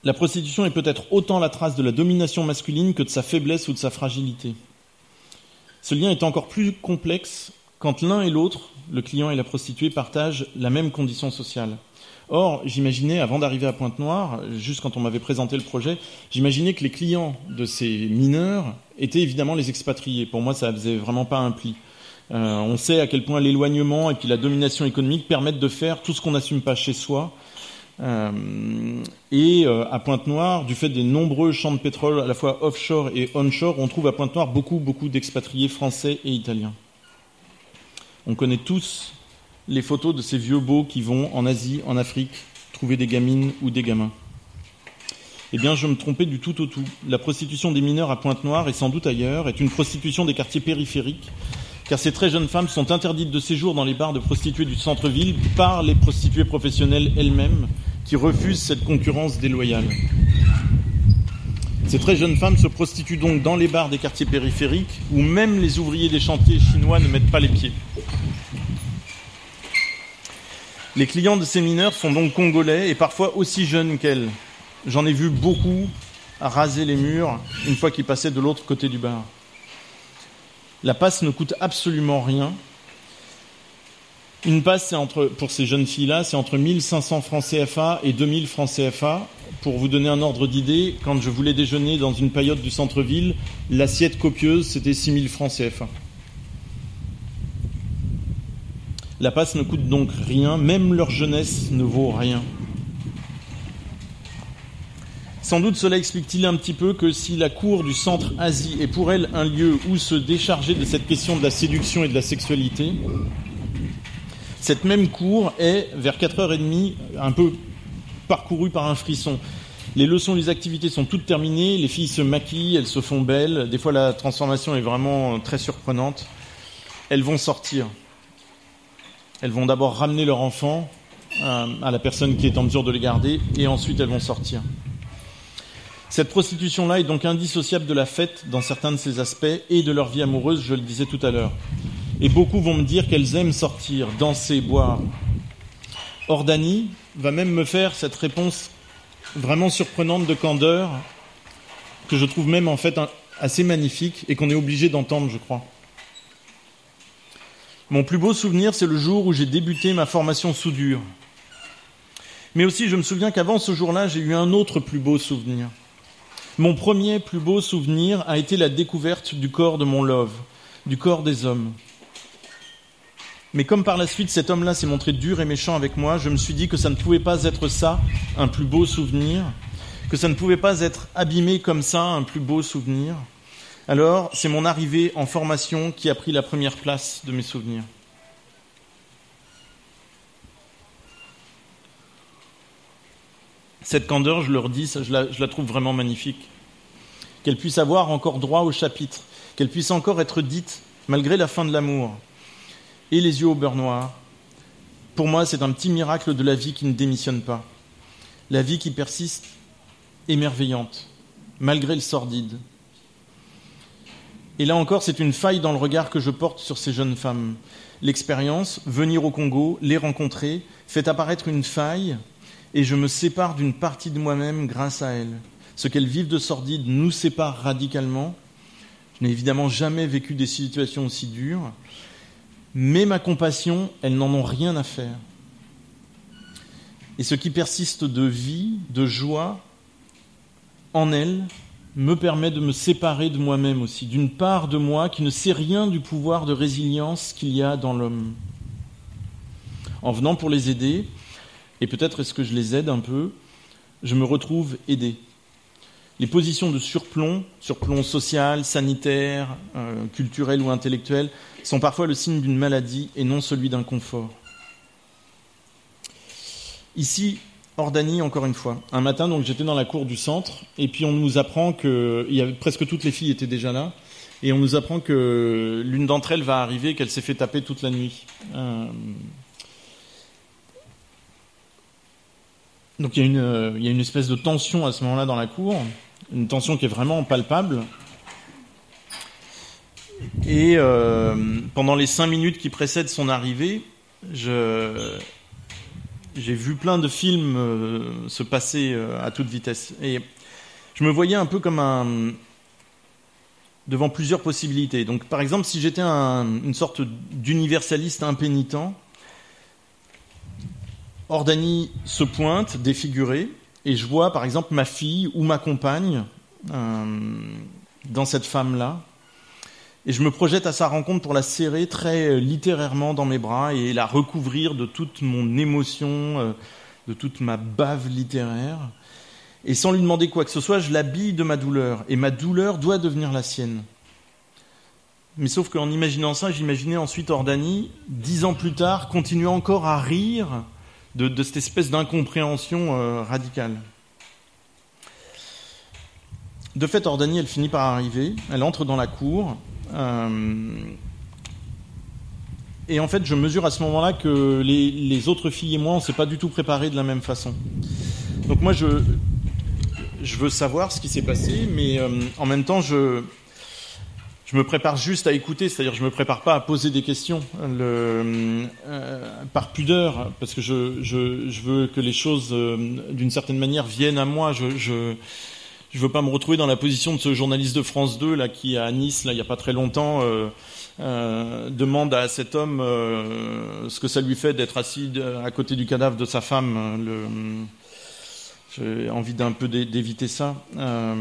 La prostitution est peut-être autant la trace de la domination masculine que de sa faiblesse ou de sa fragilité. Ce lien est encore plus complexe quand l'un et l'autre, le client et la prostituée, partagent la même condition sociale. Or, j'imaginais, avant d'arriver à Pointe-Noire, juste quand on m'avait présenté le projet, j'imaginais que les clients de ces mineurs étaient évidemment les expatriés. Pour moi, ça ne faisait vraiment pas un pli. Euh, on sait à quel point l'éloignement et puis la domination économique permettent de faire tout ce qu'on n'assume pas chez soi. Euh, et euh, à Pointe-Noire, du fait des nombreux champs de pétrole, à la fois offshore et onshore, on trouve à Pointe-Noire beaucoup, beaucoup d'expatriés français et italiens. On connaît tous les photos de ces vieux beaux qui vont en Asie, en Afrique, trouver des gamines ou des gamins. Eh bien, je me trompais du tout au tout. La prostitution des mineurs à Pointe-Noire, et sans doute ailleurs, est une prostitution des quartiers périphériques, car ces très jeunes femmes sont interdites de séjour dans les bars de prostituées du centre-ville par les prostituées professionnelles elles-mêmes, qui refusent cette concurrence déloyale. Ces très jeunes femmes se prostituent donc dans les bars des quartiers périphériques, où même les ouvriers des chantiers chinois ne mettent pas les pieds. Les clients de ces mineurs sont donc congolais et parfois aussi jeunes qu'elles. J'en ai vu beaucoup à raser les murs une fois qu'ils passaient de l'autre côté du bar. La passe ne coûte absolument rien. Une passe, c'est entre, pour ces jeunes filles-là, c'est entre mille cinq cents francs C F A et deux mille francs C F A. Pour vous donner un ordre d'idée, quand je voulais déjeuner dans une paillote du centre-ville, l'assiette copieuse, c'était six mille francs C F A. La passe ne coûte donc rien, même leur jeunesse ne vaut rien. Sans doute cela explique-t-il un petit peu que si la cour du centre Asie est pour elle un lieu où se décharger de cette question de la séduction et de la sexualité, cette même cour est, vers quatre heures trente, un peu parcourue par un frisson. Les leçons, les activités sont toutes terminées, les filles se maquillent, elles se font belles, des fois la transformation est vraiment très surprenante. Elles vont sortir. Elles vont d'abord ramener leur enfant à, à la personne qui est en mesure de les garder, et ensuite elles vont sortir. Cette prostitution-là est donc indissociable de la fête dans certains de ses aspects et de leur vie amoureuse, je le disais tout à l'heure. Et beaucoup vont me dire qu'elles aiment sortir, danser, boire. Or, Dany va même me faire cette réponse vraiment surprenante de candeur, que je trouve même en fait assez magnifique et qu'on est obligé d'entendre, je crois. Mon plus beau souvenir, c'est le jour où j'ai débuté ma formation soudure. Mais aussi, je me souviens qu'avant ce jour-là, j'ai eu un autre plus beau souvenir. Mon premier plus beau souvenir a été la découverte du corps de mon love, du corps des hommes. Mais comme par la suite, cet homme-là s'est montré dur et méchant avec moi, je me suis dit que ça ne pouvait pas être ça, un plus beau souvenir, que ça ne pouvait pas être abîmé comme ça, un plus beau souvenir. Alors, c'est mon arrivée en formation qui a pris la première place de mes souvenirs. Cette candeur, je le redis, ça, je, la, je la trouve vraiment magnifique. Qu'elle puisse avoir encore droit au chapitre, qu'elle puisse encore être dite malgré la fin de l'amour. Et les yeux au beurre noir. Pour moi, c'est un petit miracle de la vie qui ne démissionne pas. La vie qui persiste, émerveillante, malgré le sordide. Et là encore, c'est une faille dans le regard que je porte sur ces jeunes femmes. L'expérience, venir au Congo, les rencontrer, fait apparaître une faille, et je me sépare d'une partie de moi-même grâce à elles. Ce qu'elles vivent de sordide nous sépare radicalement. Je n'ai évidemment jamais vécu des situations aussi dures, mais ma compassion, elles n'en ont rien à faire. Et ce qui persiste de vie, de joie, en elles, me permet de me séparer de moi-même aussi, d'une part de moi qui ne sait rien du pouvoir de résilience qu'il y a dans l'homme. En venant pour les aider, et peut-être est-ce que je les aide un peu, je me retrouve aidé. Les positions de surplomb, surplomb social, sanitaire, euh, culturel ou intellectuel, sont parfois le signe d'une maladie et non celui d'un confort. Ici, hors Dany, encore une fois. Un matin, donc, j'étais dans la cour du centre, et puis on nous apprend que il y avait, presque toutes les filles étaient déjà là, et on nous apprend que l'une d'entre elles va arriver, qu'elle s'est fait taper toute la nuit. Euh... Donc il y a une, il y a une espèce de tension à ce moment-là dans la cour, une tension qui est vraiment palpable. Et euh, pendant les cinq minutes qui précèdent son arrivée, je... j'ai vu plein de films euh, se passer euh, à toute vitesse. Et je me voyais un peu comme un... devant plusieurs possibilités. Donc, par exemple, si j'étais un, une sorte d'universaliste impénitent, Ordani se pointe, défiguré, et je vois, par exemple, ma fille ou ma compagne euh, dans cette femme-là. Et je me projette à sa rencontre pour la serrer très littérairement dans mes bras et la recouvrir de toute mon émotion, de toute ma bave littéraire. Et sans lui demander quoi que ce soit, je l'habille de ma douleur. Et ma douleur doit devenir la sienne. Mais sauf qu'en imaginant ça, j'imaginais ensuite Ordani, dix ans plus tard, continuer encore à rire de, de cette espèce d'incompréhension euh, radicale. De fait, Ordani, elle finit par arriver. Elle entre dans la cour. Euh, et en fait, je mesure à ce moment-là que les, les autres filles et moi, on ne s'est pas du tout préparés de la même façon. Donc moi, je, je veux savoir ce qui s'est passé, mais euh, en même temps, je, je me prépare juste à écouter, c'est-à-dire je ne me prépare pas à poser des questions le, euh, par pudeur, parce que je, je, je veux que les choses, euh, d'une certaine manière, viennent à moi. Je... je Je ne veux pas me retrouver dans la position de ce journaliste de France deux là, qui, à Nice, là, il n'y a pas très longtemps, euh, euh, demande à cet homme euh, ce que ça lui fait d'être assis à côté du cadavre de sa femme. Le, j'ai envie d'un peu d'éviter ça. Euh,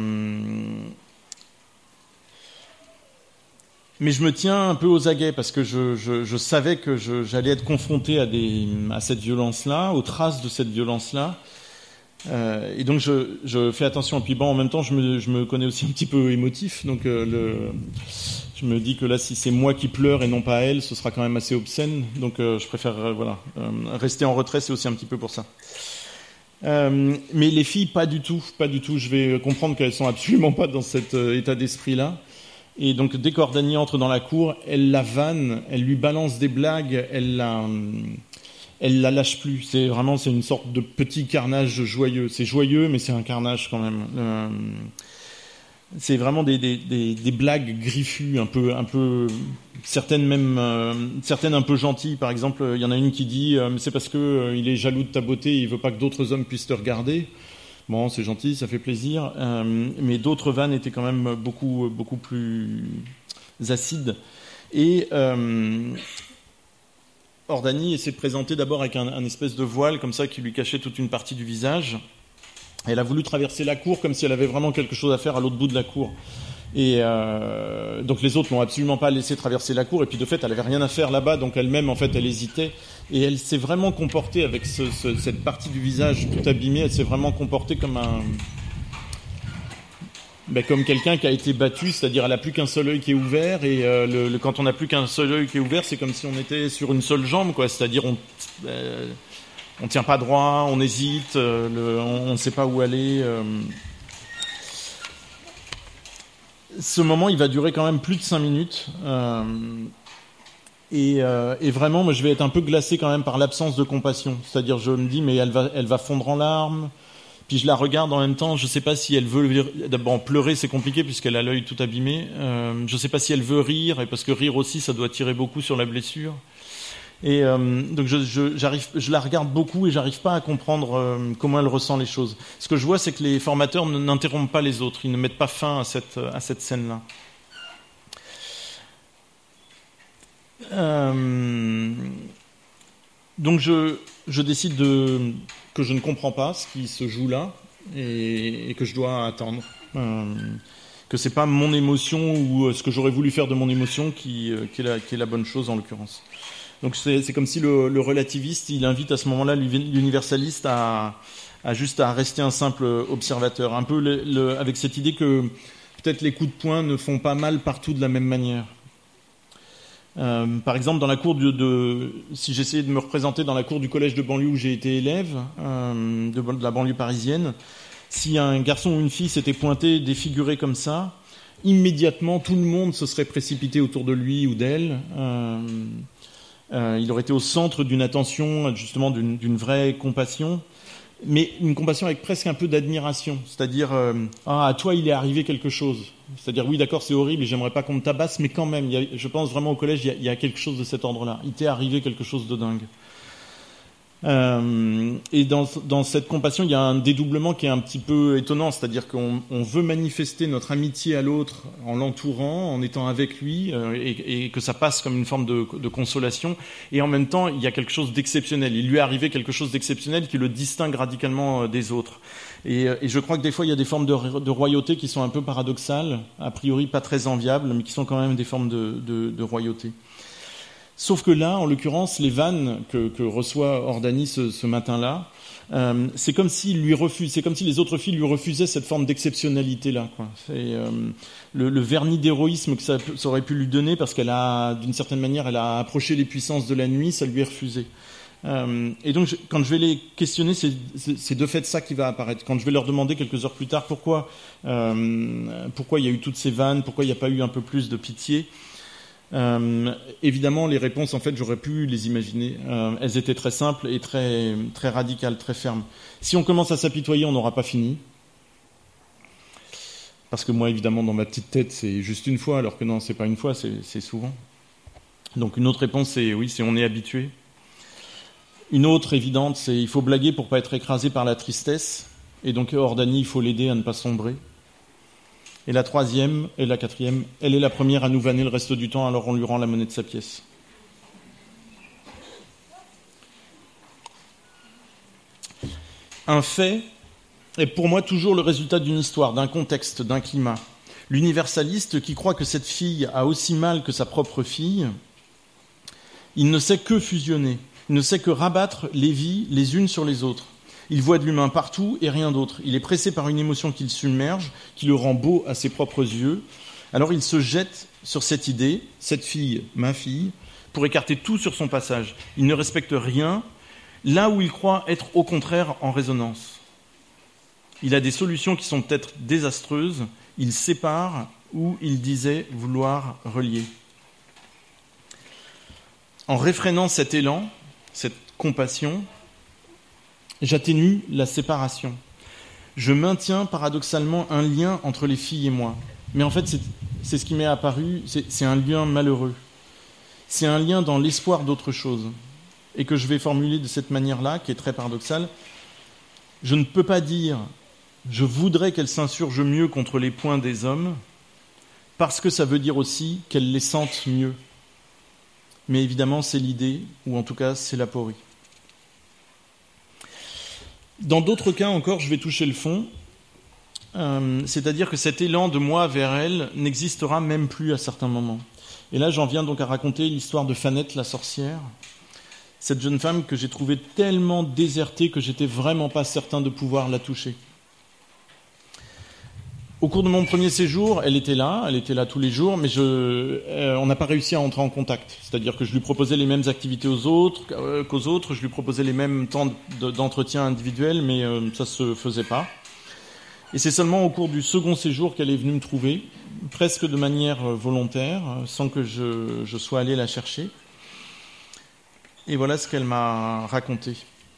mais je me tiens un peu aux aguets parce que je, je, je savais que je, j'allais être confronté à, des, à cette violence-là, aux traces de cette violence-là. Euh, et donc je, je fais attention. Et puis bon, en même temps, je me, je me connais aussi un petit peu émotif. Donc euh, le, je me dis que là, si c'est moi qui pleure et non pas elle, ce sera quand même assez obscène. Donc euh, je préfère euh, voilà, euh, rester en retrait. C'est aussi un petit peu pour ça. Euh, mais les filles, pas du tout, pas du tout. Je vais comprendre qu'elles sont absolument pas dans cet euh, état d'esprit-là. Et donc dès qu'Ordani entre dans la cour, elle la vanne, elle lui balance des blagues, elle la Elle la lâche plus. C'est vraiment, c'est une sorte de petit carnage joyeux. C'est joyeux, mais c'est un carnage quand même. Euh, c'est vraiment des, des, des, des blagues griffues, un peu, un peu, certaines même, euh, certaines un peu gentilles. Par exemple, il y en a une qui dit, euh, c'est parce que euh, il est jaloux de ta beauté, il veut pas que d'autres hommes puissent te regarder. Bon, c'est gentil, ça fait plaisir. Euh, mais d'autres vannes étaient quand même beaucoup, beaucoup plus acides. Et euh, Ordani essaie de présenter d'abord avec un, un espèce de voile comme ça qui lui cachait toute une partie du visage. Elle a voulu traverser la cour comme si elle avait vraiment quelque chose à faire à l'autre bout de la cour. Et euh, donc les autres l'ont absolument pas laissé traverser la cour. Et puis de fait, elle avait rien à faire là-bas, donc elle-même en fait, elle hésitait. Et elle s'est vraiment comportée avec ce, ce, cette partie du visage tout abîmée. Elle s'est vraiment comportée comme un Ben, comme quelqu'un qui a été battu, c'est-à-dire elle n'a plus qu'un seul œil qui est ouvert, et euh, le, le, quand on n'a plus qu'un seul œil qui est ouvert, c'est comme si on était sur une seule jambe, quoi. C'est-à-dire on euh, on tient pas droit, on hésite, euh, le, on ne sait pas où aller. Euh. Ce moment, il va durer quand même plus de cinq minutes, euh, et, euh, et vraiment, moi, je vais être un peu glacé quand même par l'absence de compassion. C'est-à-dire, je me dis, mais elle va, elle va fondre en larmes. Puis je la regarde en même temps, je ne sais pas si elle veut... D'abord, pleurer, c'est compliqué puisqu'elle a l'œil tout abîmé. Euh, je ne sais pas si elle veut rire, et parce que rire aussi, ça doit tirer beaucoup sur la blessure. Et euh, donc je, je, j'arrive, je la regarde beaucoup et j'arrive pas à comprendre euh, comment elle ressent les choses. Ce que je vois, c'est que les formateurs n'interrompent pas les autres, ils ne mettent pas fin à cette, à cette scène-là. Euh, donc je, je décide de... que je ne comprends pas ce qui se joue là et, et que je dois attendre. Euh, que c'est pas mon émotion ou ce que j'aurais voulu faire de mon émotion qui, qui, est, la, qui est la bonne chose en l'occurrence. Donc c'est, c'est comme si le, le relativiste, il invite à ce moment-là l'universaliste à, à juste à rester un simple observateur. Un peu le, le, avec cette idée que peut-être les coups de poing ne font pas mal partout de la même manière. Euh, par exemple, dans la cour de, de, si j'essayais de me représenter dans la cour du collège de banlieue où j'ai été élève, euh, de, de la banlieue parisienne, si un garçon ou une fille s'était pointé, défiguré comme ça, immédiatement tout le monde se serait précipité autour de lui ou d'elle. Euh, euh, il aurait été au centre d'une attention, justement d'une, d'une vraie compassion, mais une compassion avec presque un peu d'admiration, c'est-à-dire euh, ah, à toi il est arrivé quelque chose. C'est-à-dire, oui, d'accord, c'est horrible et j'aimerais pas qu'on me tabasse, mais quand même, il y a, je pense vraiment au collège, il y, a, il y a quelque chose de cet ordre-là. Il t'est arrivé quelque chose de dingue. Euh, et dans, dans cette compassion, il y a un dédoublement qui est un petit peu étonnant, c'est-à-dire qu'on on veut manifester notre amitié à l'autre en l'entourant, en étant avec lui, euh, et, et que ça passe comme une forme de, de consolation. Et en même temps, il y a quelque chose d'exceptionnel. Il lui est arrivé quelque chose d'exceptionnel qui le distingue radicalement des autres. Et, et je crois que des fois, il y a des formes de, de royauté qui sont un peu paradoxales, a priori pas très enviables, mais qui sont quand même des formes de, de, de royauté. Sauf que là, en l'occurrence, les vannes que, que reçoit Ordani ce, ce matin-là, euh, c'est comme s'il lui refuse, c'est comme si les autres filles lui refusaient cette forme d'exceptionnalité-là, quoi. C'est, euh, le, le vernis d'héroïsme que ça, ça aurait pu lui donner, parce qu'elle a, d'une certaine manière, elle a approché les puissances de la nuit, ça lui est refusé. Euh, et donc, je, quand je vais les questionner, c'est, c'est, c'est de fait ça qui va apparaître. Quand je vais leur demander quelques heures plus tard pourquoi, euh, pourquoi il y a eu toutes ces vannes, pourquoi il n'y a pas eu un peu plus de pitié. Euh, évidemment, les réponses, en fait, j'aurais pu les imaginer. Euh, elles étaient très simples et très, très radicales, très fermes. Si on commence à s'apitoyer, on n'aura pas fini. Parce que moi, évidemment, dans ma petite tête, c'est juste une fois, alors que non, c'est pas une fois, c'est, c'est souvent. Donc une autre réponse, c'est oui, c'est on est habitué. Une autre évidente, c'est il faut blaguer pour pas être écrasé par la tristesse. Et donc Ordani, il faut l'aider à ne pas sombrer. Et la troisième, et la quatrième, elle est la première à nous vanner le reste du temps, alors on lui rend la monnaie de sa pièce. Un fait est pour moi toujours le résultat d'une histoire, d'un contexte, d'un climat. L'universaliste qui croit que cette fille a aussi mal que sa propre fille, il ne sait que fusionner, il ne sait que rabattre les vies les unes sur les autres. Il voit de l'humain partout et rien d'autre. Il est pressé par une émotion qui le submerge, qui le rend beau à ses propres yeux. Alors il se jette sur cette idée, cette fille, ma fille, pour écarter tout sur son passage. Il ne respecte rien, là où il croit être au contraire en résonance. Il a des solutions qui sont peut-être désastreuses. Il sépare où il disait vouloir relier. En réfrénant cet élan, cette compassion, j'atténue la séparation. Je maintiens paradoxalement un lien entre les filles et moi. Mais en fait, c'est, c'est ce qui m'est apparu, c'est, c'est un lien malheureux. C'est un lien dans l'espoir d'autre chose. Et que je vais formuler de cette manière-là, qui est très paradoxale. Je ne peux pas dire « je voudrais qu'elle s'insurge mieux contre les poings des hommes », parce que ça veut dire aussi qu'elle les sente mieux. Mais évidemment, c'est l'idée, ou en tout cas, c'est l'aporie. Dans d'autres cas encore, je vais toucher le fond, euh, c'est-à-dire que cet élan de moi vers elle n'existera même plus à certains moments. Et là, j'en viens donc à raconter l'histoire de Fanette, la sorcière, cette jeune femme que j'ai trouvée tellement désertée que j'étais vraiment pas certain de pouvoir la toucher. Au cours de mon premier séjour, elle était là, elle était là tous les jours, mais je, euh, on n'a pas réussi à entrer en contact. C'est-à-dire que je lui proposais les mêmes activités aux autres, euh, qu'aux autres, je lui proposais les mêmes temps de, d'entretien individuel, mais euh, ça se faisait pas. Et c'est seulement au cours du second séjour qu'elle est venue me trouver, presque de manière volontaire, sans que je, je sois allé la chercher. Et voilà ce qu'elle m'a raconté.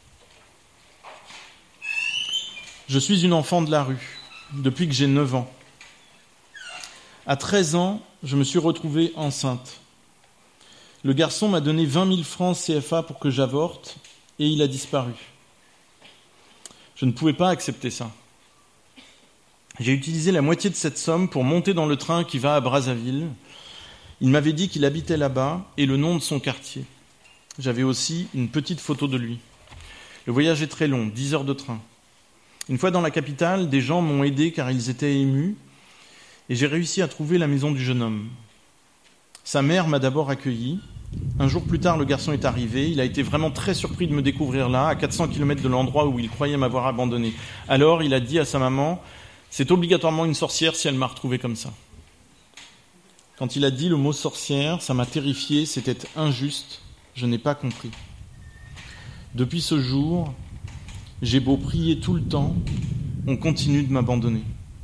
Je suis une enfant de la rue. Depuis que j'ai neuf ans. À treize ans, je me suis retrouvée enceinte. Le garçon m'a donné vingt mille francs C F A pour que j'avorte et il a disparu. Je ne pouvais pas accepter ça. J'ai utilisé la moitié de cette somme pour monter dans le train qui va à Brazzaville. Il m'avait dit qu'il habitait là-bas et le nom de son quartier. J'avais aussi une petite photo de lui. Le voyage est très long, dix heures de train. Une fois dans la capitale, des gens m'ont aidé car ils étaient émus et j'ai réussi à trouver la maison du jeune homme. Sa mère m'a d'abord accueilli. Un jour plus tard, le garçon est arrivé. Il a été vraiment très surpris de me découvrir là, à quatre cents kilomètres de l'endroit où il croyait m'avoir abandonné. Alors, il a dit à sa maman « C'est obligatoirement une sorcière si elle m'a retrouvé comme ça ». Quand il a dit le mot « sorcière », ça m'a terrifié, c'était injuste, je n'ai pas compris. Depuis ce jour, j'ai beau prier tout le temps, on continue de m'abandonner.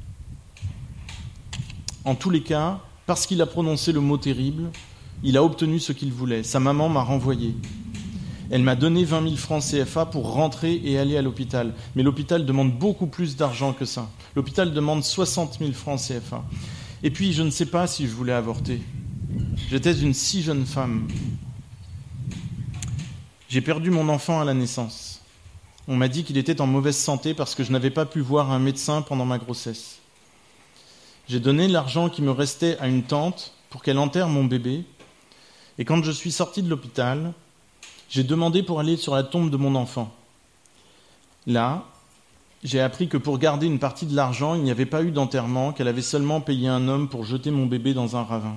En tous les cas, parce qu'il a prononcé le mot terrible, il a obtenu ce qu'il voulait. Sa maman m'a renvoyé. Elle m'a donné vingt mille francs C F A pour rentrer et aller à l'hôpital. Mais l'hôpital demande beaucoup plus d'argent que ça. L'hôpital demande soixante mille francs C F A. Et puis, je ne sais pas si je voulais avorter. J'étais une si jeune femme. J'ai perdu mon enfant à la naissance. On m'a dit qu'il était en mauvaise santé parce que je n'avais pas pu voir un médecin pendant ma grossesse. J'ai donné l'argent qui me restait à une tante pour qu'elle enterre mon bébé. Et quand je suis sorti de l'hôpital, j'ai demandé pour aller sur la tombe de mon enfant. Là, j'ai appris que pour garder une partie de l'argent, il n'y avait pas eu d'enterrement, qu'elle avait seulement payé un homme pour jeter mon bébé dans un ravin.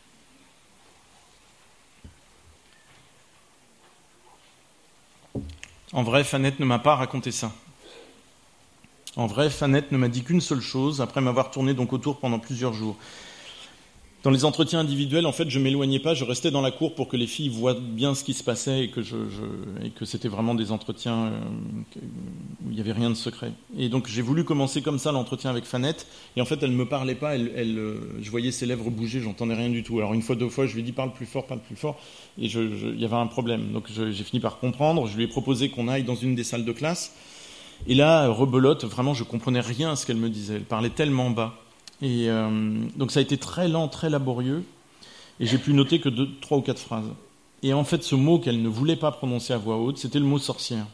En vrai, Fanette ne m'a pas raconté ça. En vrai, Fanette ne m'a dit qu'une seule chose, après m'avoir tourné donc autour pendant plusieurs jours. Dans les entretiens individuels, en fait, je ne m'éloignais pas, je restais dans la cour pour que les filles voient bien ce qui se passait et que, je, je, et que c'était vraiment des entretiens euh, où il n'y avait rien de secret. Et donc j'ai voulu commencer comme ça l'entretien avec Fanette, et en fait elle ne me parlait pas, elle, elle, euh, je voyais ses lèvres bouger, j'entendais rien du tout. Alors une fois, deux fois, je lui ai dit parle plus fort, parle plus fort, et je, je, il y avait un problème. Donc je, j'ai fini par comprendre, je lui ai proposé qu'on aille dans une des salles de classe, et là, rebelote, vraiment je ne comprenais rien à ce qu'elle me disait, elle parlait tellement bas. Et euh, donc ça a été très lent, très laborieux, et j'ai pu noter que deux, trois ou quatre phrases. Et en fait, ce mot qu'elle ne voulait pas prononcer à voix haute, c'était le mot sorcière.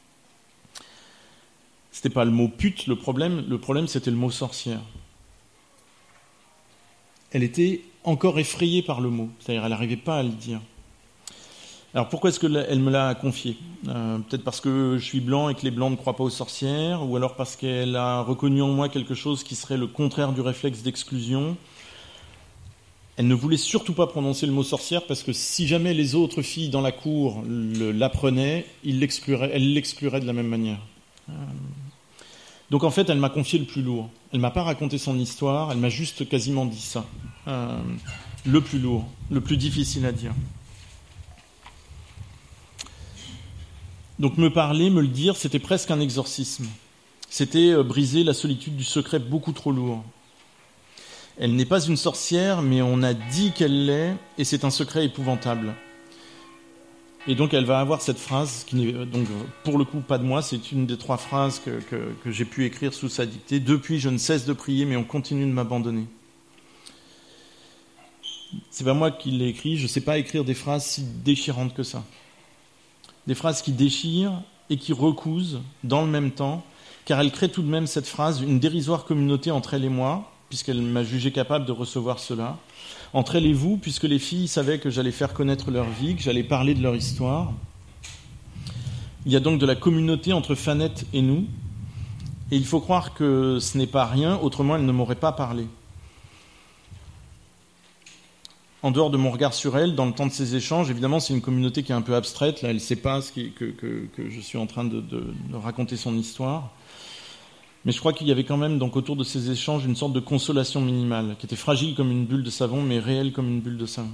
C'était pas le mot pute, le problème, le problème c'était le mot sorcière. Elle était encore effrayée par le mot, c'est-à-dire elle n'arrivait pas à le dire. Alors pourquoi est-ce qu'elle me l'a confié ? euh, Peut-être parce que je suis blanc et que les blancs ne croient pas aux sorcières, ou alors parce qu'elle a reconnu en moi quelque chose qui serait le contraire du réflexe d'exclusion. Elle ne voulait surtout pas prononcer le mot sorcière parce que si jamais les autres filles dans la cour le, l'apprenaient, il l'exclurait, elle l'exclurait de la même manière. Euh, donc en fait, elle m'a confié le plus lourd. Elle ne m'a pas raconté son histoire, elle m'a juste quasiment dit ça. Euh, le plus lourd, le plus difficile à dire. Donc me parler, me le dire, c'était presque un exorcisme. C'était euh, briser la solitude du secret beaucoup trop lourd. Elle n'est pas une sorcière, mais on a dit qu'elle l'est, et c'est un secret épouvantable. Et donc elle va avoir cette phrase, qui n'est donc pour le coup pas de moi, c'est une des trois phrases que, que, que j'ai pu écrire sous sa dictée. Depuis, je ne cesse de prier, mais on continue de m'abandonner. C'est pas moi qui l'ai écrit, je ne sais pas écrire des phrases si déchirantes que ça. Des phrases qui déchirent et qui recousent dans le même temps, car elle crée tout de même cette phrase, une dérisoire communauté entre elle et moi, puisqu'elle m'a jugé capable de recevoir cela. Entre elle et vous, puisque les filles savaient que j'allais faire connaître leur vie, que j'allais parler de leur histoire. Il y a donc de la communauté entre Fanette et nous, et il faut croire que ce n'est pas rien, autrement elle ne m'aurait pas parlé. En dehors de mon regard sur elle, dans le temps de ces échanges, évidemment, c'est une communauté qui est un peu abstraite. Là, elle ne sait pas ce qui, que, que, que je suis en train de, de, de raconter son histoire. Mais je crois qu'il y avait quand même, donc, autour de ces échanges, une sorte de consolation minimale, qui était fragile comme une bulle de savon, mais réelle comme une bulle de savon.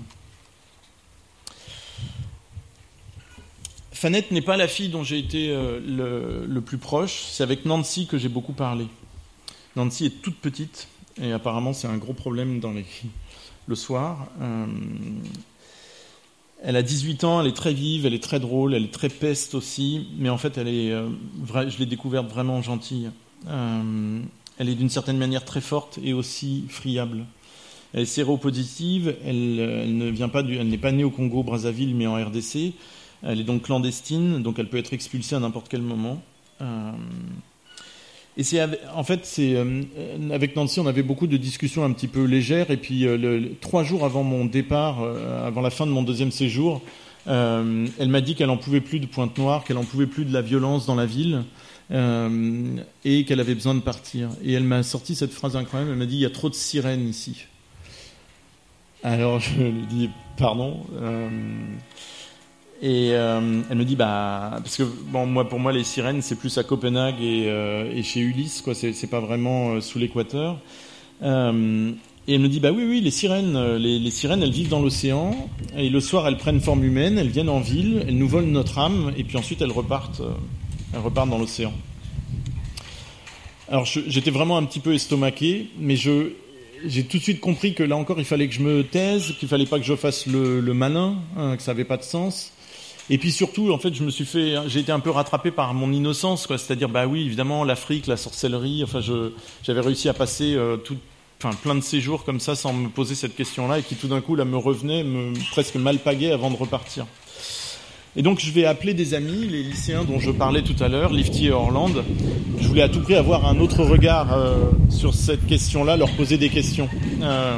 Fanette n'est pas la fille dont j'ai été euh, le, le plus proche. C'est avec Nancy que j'ai beaucoup parlé. Nancy est toute petite, et apparemment, c'est un gros problème dans les... le soir. Euh, elle a dix-huit ans, elle est très vive, elle est très drôle, elle est très peste aussi, mais en fait, elle est, euh, vra- je l'ai découverte vraiment gentille. Euh, elle est d'une certaine manière très forte et aussi friable. Elle est séropositive, elle, elle, ne vient pas du, elle n'est pas née au Congo, Brazzaville, mais en R D C. Elle est donc clandestine, donc elle peut être expulsée à n'importe quel moment. Euh, Et c'est en fait, c'est euh, avec Nancy, on avait beaucoup de discussions un petit peu légères. Et puis euh, le, le, trois jours avant mon départ, euh, avant la fin de mon deuxième séjour, euh, elle m'a dit qu'elle en pouvait plus de Pointe-Noire, qu'elle en pouvait plus de la violence dans la ville, euh, et qu'elle avait besoin de partir. Et elle m'a sorti cette phrase incroyable. Elle m'a dit: il y a trop de sirènes ici. Alors je lui dis pardon. Euh, Et euh, elle me dit, bah, parce que bon, moi, pour moi, les sirènes, c'est plus à Copenhague et, euh, et chez Ulysse, quoi. C'est, c'est pas vraiment euh, sous l'équateur. Euh, et elle me dit, bah oui, oui, les sirènes, les, les sirènes, elles vivent dans l'océan. Et le soir, elles prennent forme humaine, elles viennent en ville, elles nous volent notre âme, et puis ensuite, elles repartent, euh, elles repartent dans l'océan. Alors, je, j'étais vraiment un petit peu estomaqué, mais je, j'ai tout de suite compris que là encore, il fallait que je me taise, qu'il fallait pas que je fasse le, le malin, hein, que ça avait pas de sens. Et puis surtout, en fait, je me suis fait, j'ai été un peu rattrapé par mon innocence, quoi. C'est-à-dire, bah oui, évidemment, l'Afrique, la sorcellerie. Enfin, je, j'avais réussi à passer euh, tout, enfin, plein de séjours comme ça sans me poser cette question-là, et qui tout d'un coup là me revenait, me presque m'alpaguait avant de repartir. Et donc je vais appeler des amis, les lycéens dont je parlais tout à l'heure, Lifty et Orland. Je voulais à tout prix avoir un autre regard euh, sur cette question-là, leur poser des questions. Euh,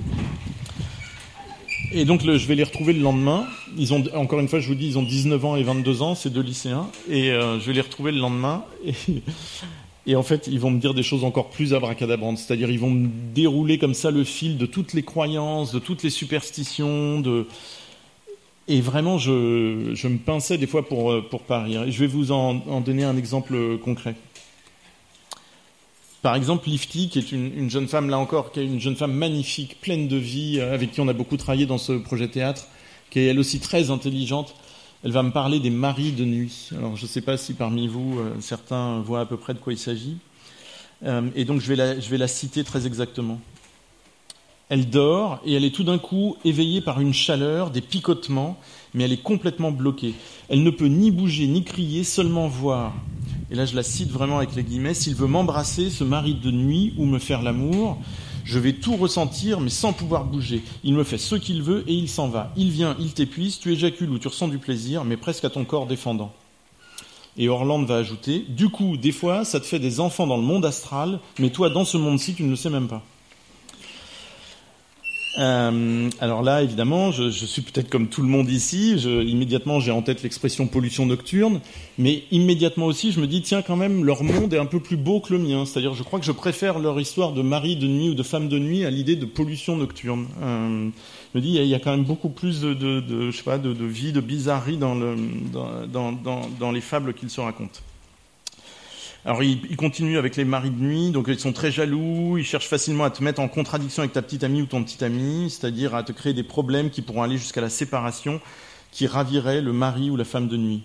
et donc le, je vais les retrouver le lendemain. Ils ont, encore une fois, je vous dis, ils ont dix-neuf ans et vingt-deux ans, ces deux lycéens. Et euh, je vais les retrouver le lendemain. Et, et en fait, ils vont me dire des choses encore plus abracadabrantes. C'est-à-dire, ils vont me dérouler comme ça le fil de toutes les croyances, de toutes les superstitions, de... Et vraiment, je, je me pinçais des fois pour pour pas rire. Et je vais vous en, en donner un exemple concret. Par exemple, Lifty, qui est une, une jeune femme, là encore, qui est une jeune femme magnifique, pleine de vie, avec qui on a beaucoup travaillé dans ce projet théâtre, qui est elle aussi très intelligente. Elle va me parler des maris de nuit. Alors, je ne sais pas si parmi vous, euh, certains voient à peu près de quoi il s'agit. Euh, et donc, je vais la, je vais la citer très exactement. Elle dort et elle est tout d'un coup éveillée par une chaleur, des picotements, mais elle est complètement bloquée. Elle ne peut ni bouger, ni crier, seulement voir. Et là, je la cite vraiment avec les guillemets. S'il veut m'embrasser, ce mari de nuit, ou me faire l'amour, je vais tout ressentir, mais sans pouvoir bouger. Il me fait ce qu'il veut et il s'en va. Il vient, il t'épuise, tu éjacules ou tu ressens du plaisir, mais presque à ton corps défendant. Et Orland va ajouter, du coup, des fois, ça te fait des enfants dans le monde astral, mais toi, dans ce monde-ci, tu ne le sais même pas. Euh, alors là, évidemment, je, je suis peut-être comme tout le monde ici. Je, immédiatement, j'ai en tête l'expression pollution nocturne, mais immédiatement aussi, je me dis tiens, quand même, leur monde est un peu plus beau que le mien. C'est-à-dire, je crois que je préfère leur histoire de mari de nuit ou de femme de nuit à l'idée de pollution nocturne. Euh, je me dis, il y, a, il y a quand même beaucoup plus de, de, de je sais pas, de, de vie, de bizarrerie dans, le, dans, dans, dans, dans les fables qu'ils se racontent. Alors, il, il continue avec les maris de nuit, donc ils sont très jaloux, ils cherchent facilement à te mettre en contradiction avec ta petite amie ou ton petit ami, c'est-à-dire à te créer des problèmes qui pourront aller jusqu'à la séparation, qui raviraient le mari ou la femme de nuit.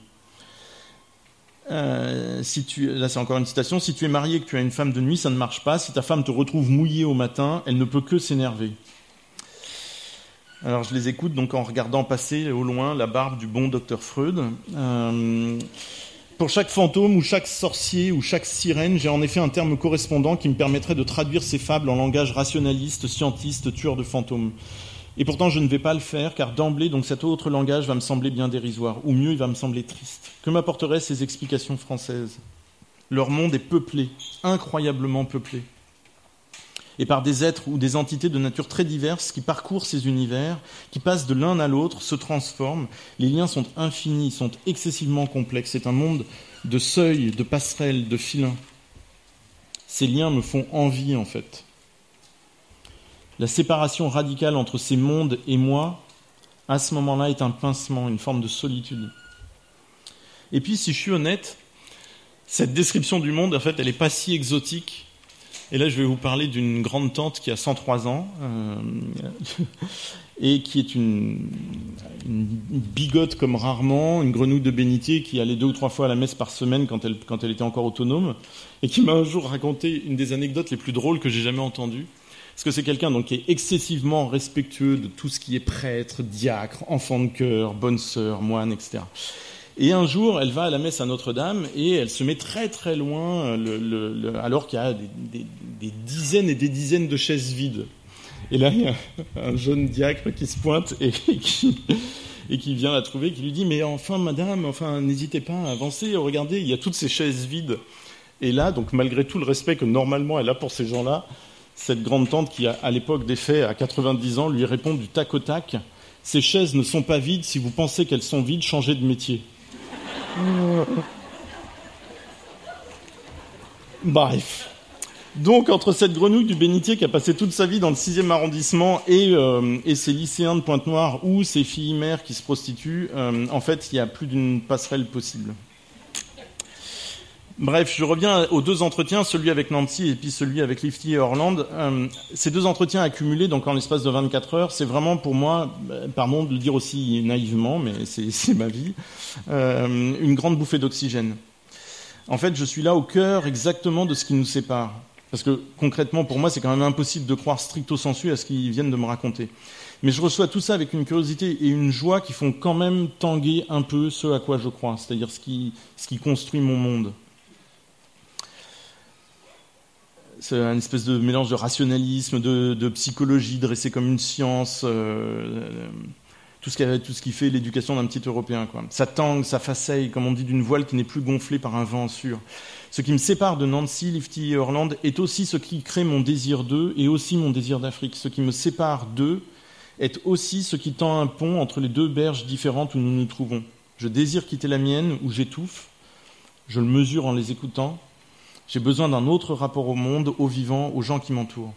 Euh, si tu, là, c'est encore une citation. Si tu es marié et que tu as une femme de nuit, ça ne marche pas. Si ta femme te retrouve mouillé au matin, elle ne peut que s'énerver. Alors, je les écoute donc en regardant passer au loin la barbe du bon docteur Freud. Euh, Pour chaque fantôme ou chaque sorcier ou chaque sirène, j'ai en effet un terme correspondant qui me permettrait de traduire ces fables en langage rationaliste, scientiste, tueur de fantômes. Et pourtant, je ne vais pas le faire, car d'emblée, donc cet autre langage va me sembler bien dérisoire, ou mieux, il va me sembler triste. Que m'apporteraient ces explications françaises ? Leur monde est peuplé, incroyablement peuplé, et par des êtres ou des entités de nature très diverses qui parcourent ces univers, qui passent de l'un à l'autre, se transforment. Les liens sont infinis, sont excessivement complexes. C'est un monde de seuils, de passerelles, de filins. Ces liens me font envie, en fait. La séparation radicale entre ces mondes et moi, à ce moment-là, est un pincement, une forme de solitude. Et puis, si je suis honnête, cette description du monde, en fait, elle n'est pas si exotique. Et là, je vais vous parler d'une grande tante qui a cent trois ans euh, et qui est une, une bigote comme rarement, une grenouille de bénitier qui allait deux ou trois fois à la messe par semaine quand elle, quand elle était encore autonome et qui m'a un jour raconté une des anecdotes les plus drôles que j'ai jamais entendues. Parce que c'est quelqu'un donc, qui est excessivement respectueux de tout ce qui est prêtre, diacre, enfant de chœur, bonne sœur, moine, et cetera. Et un jour, elle va à la messe à Notre-Dame et elle se met très très loin, le, le, le, alors qu'il y a des, des, des dizaines et des dizaines de chaises vides. Et là, il y a un jeune diacre qui se pointe et qui, et qui vient la trouver, qui lui dit « Mais enfin, madame, enfin, n'hésitez pas à avancer, regardez, il y a toutes ces chaises vides. » Et là, donc malgré tout le respect que normalement elle a pour ces gens-là, cette grande tante qui, a, à l'époque des faits, à quatre-vingt-dix ans, lui répond du tac au tac « Ces chaises ne sont pas vides, si vous pensez qu'elles sont vides, changez de métier. » Bref. Donc, entre cette grenouille du bénitier qui a passé toute sa vie dans le sixième arrondissement et, euh, et ces lycéens de Pointe-Noire ou ces filles mères qui se prostituent, euh, en fait, il y a plus d'une passerelle possible. Bref, je reviens aux deux entretiens, celui avec Nancy et puis celui avec Lifty et Orland. Euh, ces deux entretiens accumulés, donc en l'espace de vingt-quatre heures, c'est vraiment pour moi, pardon de le dire aussi naïvement, mais c'est, c'est ma vie, euh, une grande bouffée d'oxygène. En fait, je suis là au cœur exactement de ce qui nous sépare. Parce que concrètement, pour moi, c'est quand même impossible de croire stricto sensu à ce qu'ils viennent de me raconter. Mais je reçois tout ça avec une curiosité et une joie qui font quand même tanguer un peu ce à quoi je crois, c'est-à-dire ce qui, ce qui construit mon monde. C'est un espèce de mélange de rationalisme, de, de psychologie dressée comme une science. Euh, tout ce qui, tout ce qui fait l'éducation d'un petit Européen, quoi. Ça tangue, ça faceille, comme on dit, d'une voile qui n'est plus gonflée par un vent sûr. Ce qui me sépare de Nancy, Lifty et Orland est aussi ce qui crée mon désir d'eux et aussi mon désir d'Afrique. Ce qui me sépare d'eux est aussi ce qui tend un pont entre les deux berges différentes où nous nous trouvons. Je désire quitter la mienne, où j'étouffe. Je le mesure en les écoutant. J'ai besoin d'un autre rapport au monde, aux vivants, aux gens qui m'entourent.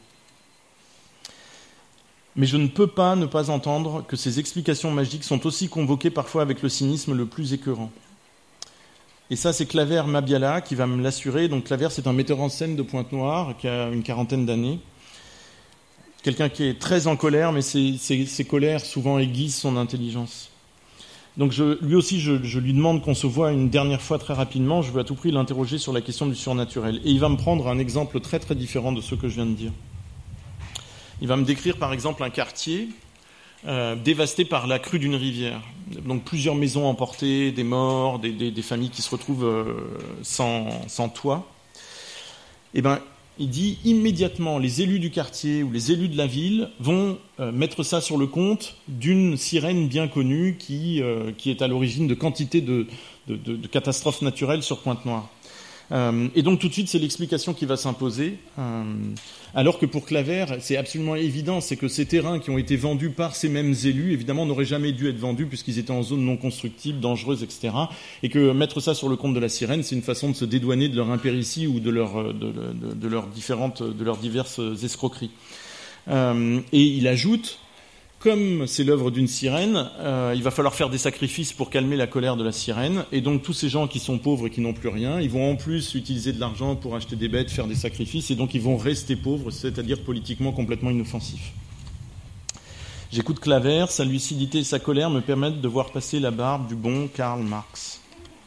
Mais je ne peux pas ne pas entendre que ces explications magiques sont aussi convoquées parfois avec le cynisme le plus écœurant. Et ça, c'est Claver Mabiala qui va me l'assurer. Donc Claver, c'est un metteur en scène de Pointe-Noire qui a une quarantaine d'années. Quelqu'un qui est très en colère, mais ses, ses, ses colères souvent aiguisent son intelligence. Donc je, lui aussi, je, je lui demande qu'on se voit une dernière fois très rapidement. Je veux à tout prix l'interroger sur la question du surnaturel. Et il va me prendre un exemple très très différent de ce que je viens de dire. Il va me décrire par exemple un quartier euh, dévasté par la crue d'une rivière. Donc plusieurs maisons emportées, des morts, des, des, des familles qui se retrouvent euh, sans, sans toit. Et ben, il dit immédiatement, les élus du quartier ou les élus de la ville vont euh, mettre ça sur le compte d'une sirène bien connue qui, euh, qui est à l'origine de quantité de, de, de, de catastrophes naturelles sur Pointe-Noire. Euh, et donc tout de suite, c'est l'explication qui va s'imposer. Euh, alors que pour Claver, c'est absolument évident, c'est que ces terrains qui ont été vendus par ces mêmes élus, évidemment, n'auraient jamais dû être vendus puisqu'ils étaient en zone non constructible, dangereuse, et cetera. Et que mettre ça sur le compte de la sirène, c'est une façon de se dédouaner de leur impéritie ou de, leur, de, de, de, leurs, différentes, de leurs diverses escroqueries. Euh, et il ajoute, comme c'est l'œuvre d'une sirène, euh, il va falloir faire des sacrifices pour calmer la colère de la sirène. Et donc tous ces gens qui sont pauvres et qui n'ont plus rien, ils vont en plus utiliser de l'argent pour acheter des bêtes, faire des sacrifices, et donc ils vont rester pauvres, c'est-à-dire politiquement complètement inoffensifs. J'écoute Claver, sa lucidité et sa colère me permettent de voir passer la barbe du bon Karl Marx.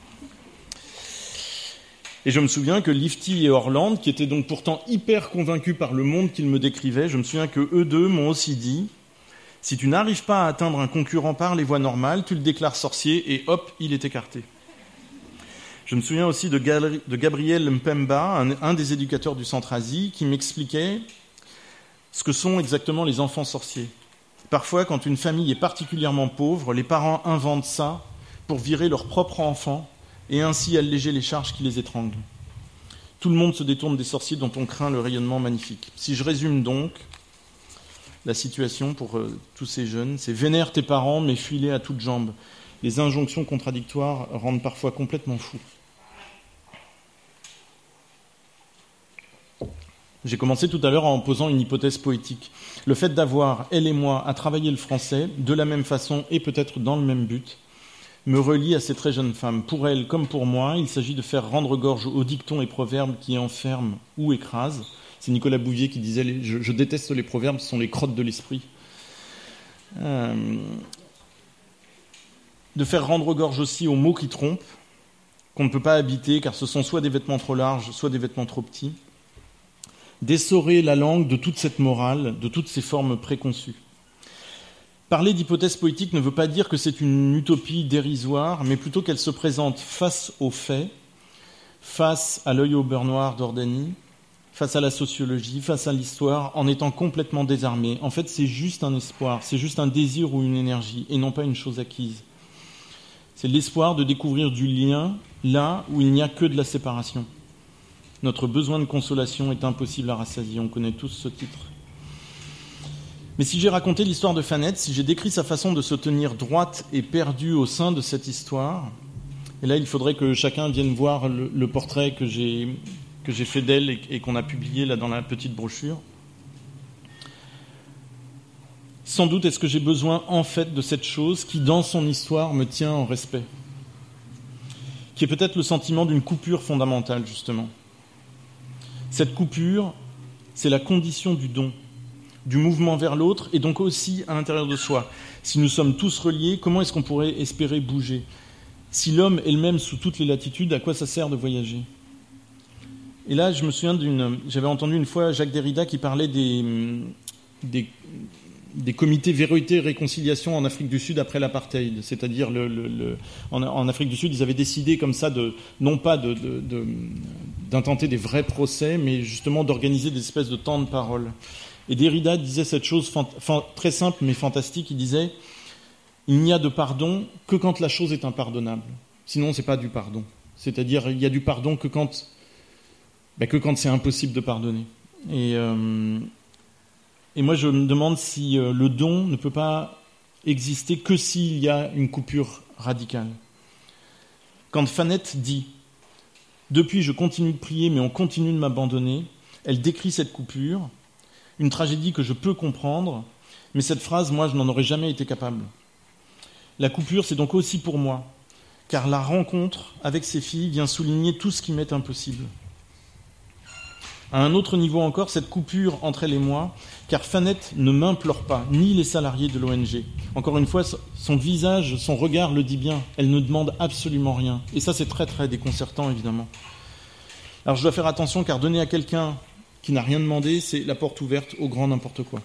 Et je me souviens que Lifty et Orland, qui étaient donc pourtant hyper convaincus par le monde qu'ils me décrivaient, je me souviens que eux deux m'ont aussi dit: si tu n'arrives pas à atteindre un concurrent par les voies normales, tu le déclares sorcier et hop, il est écarté. Je me souviens aussi de, Gal- de Gabriel Mpemba, un, un des éducateurs du Centre-Asie, qui m'expliquait ce que sont exactement les enfants sorciers. Parfois, quand une famille est particulièrement pauvre, les parents inventent ça pour virer leur propre enfant et ainsi alléger les charges qui les étranglent. Tout le monde se détourne des sorciers dont on craint le rayonnement magnifique. Si je résume donc la situation pour euh, tous ces jeunes, c'est vénère tes parents, mais fuis-les à toutes jambes. Les injonctions contradictoires rendent parfois complètement fou. J'ai commencé tout à l'heure en posant une hypothèse poétique. Le fait d'avoir, elle et moi, à travailler le français, de la même façon et peut-être dans le même but, me relie à ces très jeunes femmes. Pour elles, comme pour moi, il s'agit de faire rendre gorge aux dictons et proverbes qui enferment ou écrasent. C'est Nicolas Bouvier qui disait « je, je déteste les proverbes, ce sont les crottes de l'esprit euh, ». De faire rendre gorge aussi aux mots qui trompent, qu'on ne peut pas habiter car ce sont soit des vêtements trop larges, soit des vêtements trop petits. D'essorer la langue de toute cette morale, de toutes ces formes préconçues. Parler d'hypothèse poétique ne veut pas dire que c'est une utopie dérisoire, mais plutôt qu'elle se présente face aux faits, face à l'œil au beurre noir d'Ordani, face à la sociologie, face à l'histoire, en étant complètement désarmé. En fait, c'est juste un espoir, c'est juste un désir ou une énergie, et non pas une chose acquise. C'est l'espoir de découvrir du lien là où il n'y a que de la séparation. Notre besoin de consolation est impossible à rassasier, on connaît tous ce titre. Mais si j'ai raconté l'histoire de Fanette, si j'ai décrit sa façon de se tenir droite et perdue au sein de cette histoire, et là il faudrait que chacun vienne voir le, le portrait que j'ai, que j'ai fait d'elle et, et qu'on a publié là dans la petite brochure. Sans doute est-ce que j'ai besoin en fait de cette chose qui dans son histoire me tient en respect, qui est peut-être le sentiment d'une coupure fondamentale justement. Cette coupure, c'est la condition du don, du mouvement vers l'autre et donc aussi à l'intérieur de soi. Si nous sommes tous reliés, comment est-ce qu'on pourrait espérer bouger ? Si l'homme est le même sous toutes les latitudes, à quoi ça sert de voyager ? Et là, je me souviens d'une... J'avais entendu une fois Jacques Derrida qui parlait des, des, des comités vérité et réconciliation en Afrique du Sud après l'apartheid. C'est-à-dire, le, le, le, en, en Afrique du Sud, ils avaient décidé comme ça, de, non pas de, de, de, d'intenter des vrais procès, mais justement d'organiser des espèces de temps de parole. Et Derrida disait cette chose fant- fan- très simple mais fantastique, il disait « il n'y a de pardon que quand la chose est impardonnable. Sinon, c'est pas du pardon. C'est-à-dire, il y a du pardon que quand, ben, que quand c'est impossible de pardonner. Et, euh, et moi, je me demande si euh, le don ne peut pas exister que s'il y a une coupure radicale. Quand Fanette dit « Depuis, je continue de prier, mais on continue de m'abandonner », elle décrit cette coupure, une tragédie que je peux comprendre, mais cette phrase, moi, je n'en aurais jamais été capable. La coupure, c'est donc aussi pour moi, car la rencontre avec ces filles vient souligner tout ce qui m'est impossible. À un autre niveau encore, cette coupure entre elle et moi, car Fanette ne m'implore pas, ni les salariés de l'O N G. Encore une fois, son visage, son regard le dit bien, elle ne demande absolument rien. Et ça, c'est très très déconcertant, évidemment. Alors je dois faire attention, car donner à quelqu'un qui n'a rien demandé, c'est la porte ouverte au grand n'importe quoi.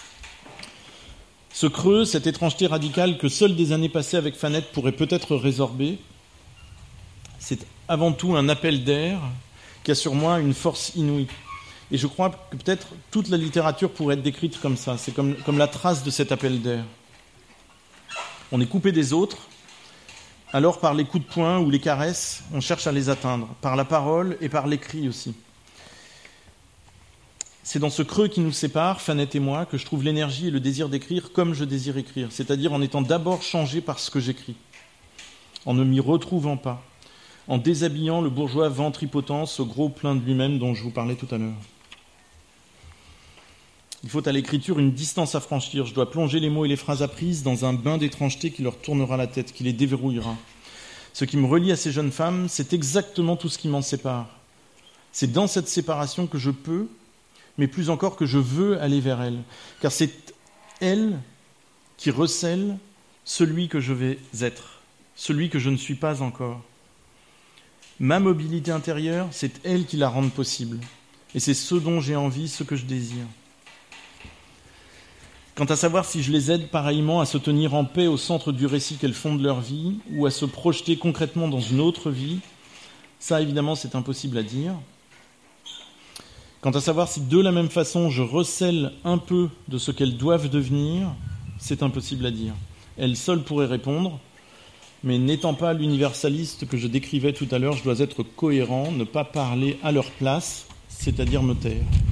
Ce creux, cette étrangeté radicale que seules des années passées avec Fanette pourraient peut-être résorber, c'est avant tout un appel d'air qui a sur moi une force inouïe. Et je crois que peut-être toute la littérature pourrait être décrite comme ça. C'est comme, comme la trace de cet appel d'air. On est coupé des autres, alors par les coups de poing ou les caresses, on cherche à les atteindre, par la parole et par l'écrit aussi. C'est dans ce creux qui nous sépare, Fanette et moi, que je trouve l'énergie et le désir d'écrire comme je désire écrire, c'est-à-dire en étant d'abord changé par ce que j'écris, en ne m'y retrouvant pas, en déshabillant le bourgeois ventripotent, ce gros plein de lui-même dont je vous parlais tout à l'heure. Il faut à l'écriture une distance à franchir. Je dois plonger les mots et les phrases apprises dans un bain d'étrangeté qui leur tournera la tête, qui les déverrouillera. Ce qui me relie à ces jeunes femmes, c'est exactement tout ce qui m'en sépare. C'est dans cette séparation que je peux, mais plus encore que je veux aller vers elles. Car c'est elles qui recèlent celui que je vais être, celui que je ne suis pas encore. Ma mobilité intérieure, c'est elle qui la rend possible. Et c'est ce dont j'ai envie, ce que je désire. Quant à savoir si je les aide pareillement à se tenir en paix au centre du récit qu'elles font de leur vie, ou à se projeter concrètement dans une autre vie, ça évidemment c'est impossible à dire. Quant à savoir si de la même façon je recèle un peu de ce qu'elles doivent devenir, c'est impossible à dire. Elles seules pourraient répondre, mais n'étant pas l'universaliste que je décrivais tout à l'heure, je dois être cohérent, ne pas parler à leur place, c'est-à-dire me taire.